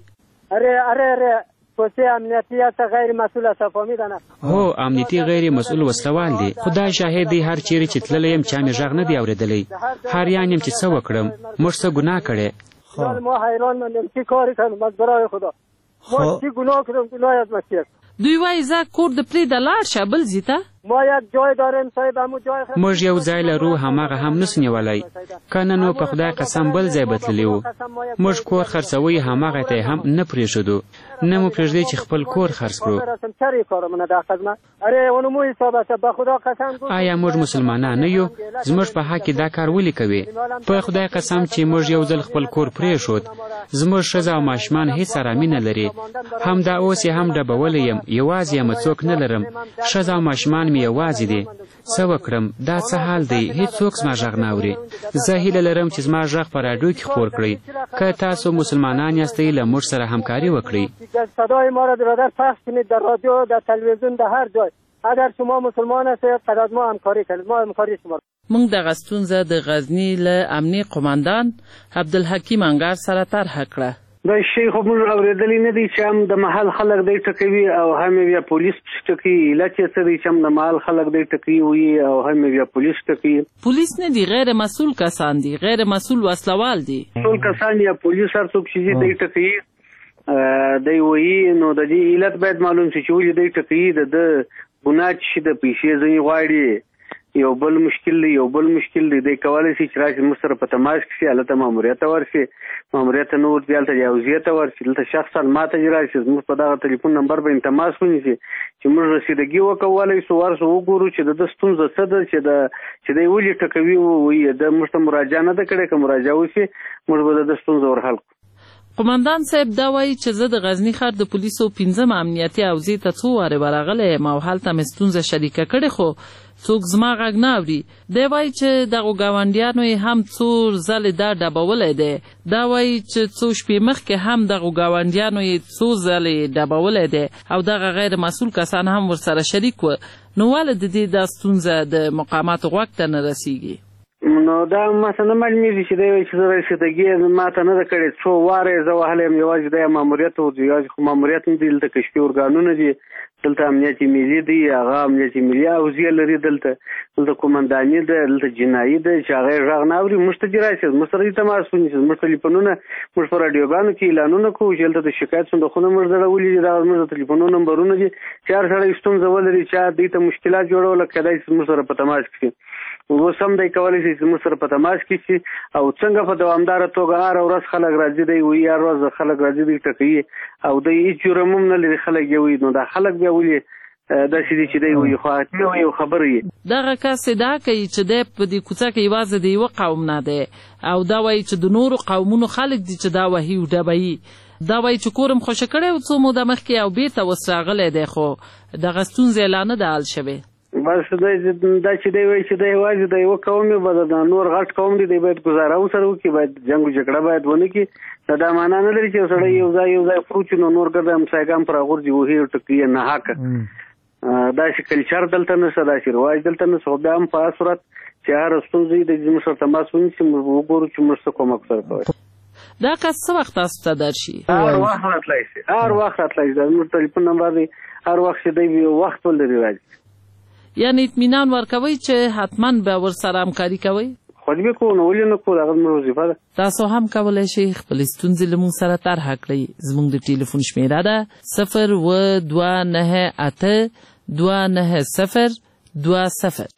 هو، امنیتي غیر مسؤل وسلوال دي. خدای شاهد دی، هر چیرې چې تللی یم چا مې غږ نه دی اورېدلی. حیران یم چې څه وکړم. موږ څه ګناه کړی؟ ما چی گناه کردم گناه از مسیح دوی وایي زه کور د پرېږده لاړ شه بل ځي ته ما یک جای داریم صاحب همون جای موږ یو ځای لرو هماغه هم نسو نیولی که نه نو په خدای قسم بل ځای به تللی وو موږ کور خرڅوی هماغه ته هم نه پرېښودو نه مو پرېږدی چې خپل کور خرڅ کړو آیا موږ مسلمانان نه یو زموږ په حق کې دا کار ولې کوي په خدای قسم چې موږ یو ځل خپل کور پرېښود زموږ ښځه او ماشومان هېڅ ارامي نه لري همدا اوس یې هم ډبولی یم یوازې یم څوک نه لرم ښځه او ماشومان مې یوازې دي څه وکړم دا څه حال دی هېڅوک زما غږ نه اوري زه هیله لرم چې زما غږ په راډیو کې خپور کړئ که تاسو مسلمانان یاستئ له موږ سره همکاري وکړئ صدای ما را در پخش کنید در رادیو در تلویزیون در هر جای اگر شما مسلمان هستید قد ما همکاری کنید ما همکاری شما موږ دغه ستونزه د غزني له امني قماندان عبدالحکیم انګار سره طرحه کړه دا شی خو موږ اورېدلی نه دی چې هم د محل خلک دی ټکوي او هم بیا پولیس ټکوي علت یې څه دی چې هم د محل خلک دی ټکوي وي او هم بیا پولیس ټکوي پولیس نه دي غیر مسؤل کسان دي غیر مسؤل وسلوال دي ټول کسان یا پولیس هر څوک چې دی ټکوي دی وایي نو د دې علت باید معلوم شي چې ولې دی ټکوي د ګناه چې د پیسې ځینې غواړي یو بل مشکل دی دی کولی شي چې راشي موږ سره په تماس کې شي هلته ماموریت ته ورشي ماموریت ته نه ورځي هلته جاوزیې ته ورشي دلته شخصا ما ته راشي زموږ په دغه ټلیفون نمبر باندې تماس ونیسي چې موږ رسیدګي وکولی شو ورشو وګورو چې د ده ستونزه څه ده چې دی ولې ټکوي وایي د موږ ته مراجعه نه ده کړې که مراجعه وشي موږ به د ده ستونزه ورحل کړو قماندان صاحب دا وایي چې زه د غزني ښار د پولیسو 5 امنیتي حوزې ته څو وارې ورغلی یم او هلته مې ستونزه شریکه کړې خو څوک زما غږ نه اوري دی وایي چې دغو ګاونډیانو یې هم څو ځلې دا ډبولی دی دا وایي چې څو شپې مخکې هم دغو ګاونډیانو یې څو ځلې ډبولی دی او دغه غیر مسؤل کسان هم ورسره شریک و نو ولې د دې دا ستونزه د مقاماتو غوږ ته نه رسیږي نو دا ماته نه معلومیږي چې دی وایي چې زه رسیدګي ما ته نه ده کړې څو واره یې زه وهلی یم یوازې دا ماموریت یوازې خو ماموریت نه دي دلته کشفي ارګانونه دي دلته امنیت ملي دی هغه امنیت ملي حوزې لري دلته قومنداني ده دلته جنایي ده چې هغه یې غږ نه اوري موږ ته دې راشي موږ سره دې تماس ونیسي زموږ ټلیفونونه موږ په راډیوګانو کې اعلانونه کوو چې دلته د شکایت صندوقونه موږ ځړولي دي دا زموږ د ټلیفونو نمبرونه دي چې هر سړی ستونزه ولري چا دوی ته مشکلات جوړوله کیدای شي زموږ سره په تماس کې اوس هم دی کولی شي چې موږ سره په تماس کې شي او څنګه په دوامداره توګه هره ورځ خلک راځي دی وایي هر ورځ خلک راځي دی ټکوي او دی هېڅ جرم هم نه لري خلک یې وایي نو دا خلک بیا ولې داسې دي چې دی وایي خو حتمي وایي او خبره یې دغه کس ادعا کوي چې دی په دې کوڅه کې یوازې د یوه قوم نه دی او دا وایي چې د نورو قومونو خلک دي چې دا وهي او ډبوي دا وایي چې کور م خوښه کړی و څو موده مخکې او بېرته اوس راغلی دی خو دغه ستونزې لا نه ده حل شوې بس دا چې دی وایي چې دی یوازې د یوه قوم یو به د نور غټ قوم دی دی باید ګزاره ورسره وکړي باید جنګ و جګړه باید ونه کړي دا معنا نه لري چې یو سړی یو ځای فروچ نو نور ګرده همسایګان پر غورځي وهي او ټکوي یې ناحقه داسې کلچر دلته نشته داسې رواج دلته نشته خو بیا هم په هر صورت چې هره ستونزه یې د زموږ سره تماس ونیسي موږ وګورو چې موږ څه کومک سره کوی دا کس څه وخت تاسو ته درشي هر وخت راتلی شي دا زموږ ټلیفون نمبر دی هر وخت چې دی وخت ولري راځي یعنی اطمینان ورکوي چې حتما به ورسره همکاري کوئ خو دې کوو نو ولې نه کوو هغه زموږ وظیفه ده تاسو هم کولی شئ خپلې ستونزې له موږ سره طرحه کړئ زموږ د ټلیفون شمېره ده 029829020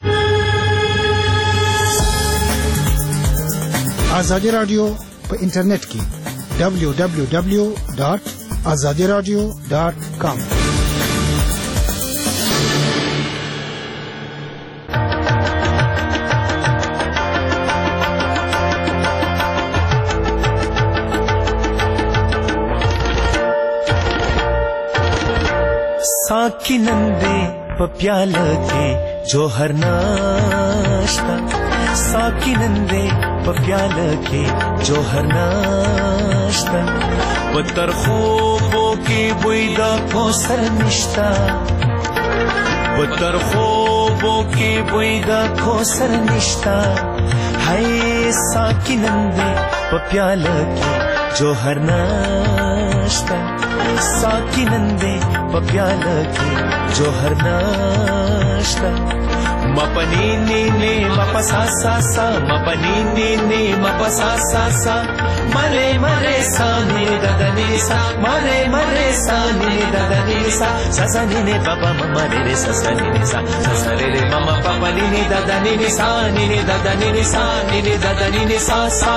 ازادي راډیو په انټرنیټ کې www.azadiradio.com साकी नंदे प्याला के जोहर नाश्ता साकी नंदे प्याला के जोहर नाश्ता पत्थर خوبوں کی بویدا کوثر نشتا پتر خوبوں کی بویدا کوثر نشتا ہے साकी नंदे प्याला के जोहर नाश्ता साकी नंदे प्याला के जोहर नाश्ता مپنی نی نی مپسا سا سا مپنی نی نی مپسا سا سا مره مره سا نی ددنی سا مره مره سا نی ددنی سا سا نی نی پپا مما رے سا نی نی سا سا رے مما پپا نی نی ددنی نی سا نی نی ددنی نی سا نی نی ددنی نی سا سا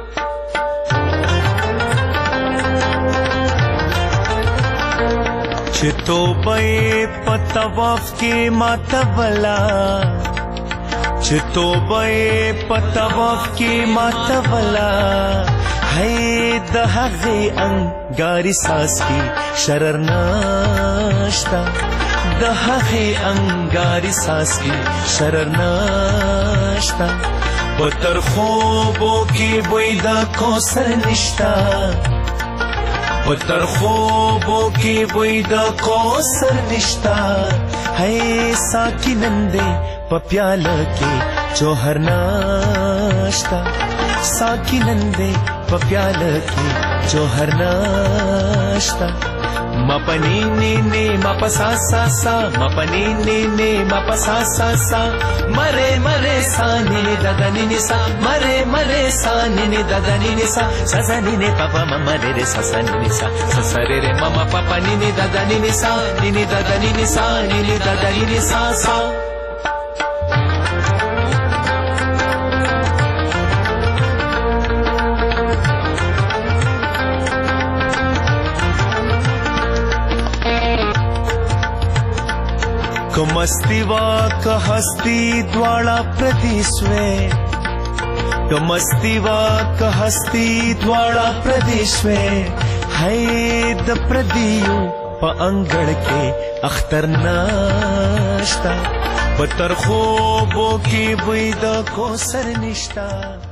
چتو بے پتواف کی ماتولا چتو بے پتواف کی ماتولا ہے دہغے انگاری ساس کی شرر ناشتا دہغے انگاری ساس کی شرر ناشتا پتر خوبوں کی بویدہ کوثر نشتا پتر خوبوں کی بویدہ کوثر نشتا ہے ساکی نندے پپیال کے جوہر ناشتا ساکی نندے پپیال کے جوہر ناشتا مپنی نی نی مپسا سا سا مپنی نی نی مپسا سا سا مرے مرے سا نی ددنی نی سا مرے مرے سا نی ددنی نی سا سا نی نی پپا مما رے رے سا نی سا سا رے رے مما پپا نی ددنی نی سا نی ددنی نی سا نی ددنی نی سا سا कमस्ती वा कहस्ती द्वाड़ा प्रदेशवे कमस्ती वा कहस्ती द्वाड़ा प्रदेशवे है द प्रदियो प अंगड़ के अख्तर नाश्ता पतर خوبوں کی بویدہ کو سر نشتا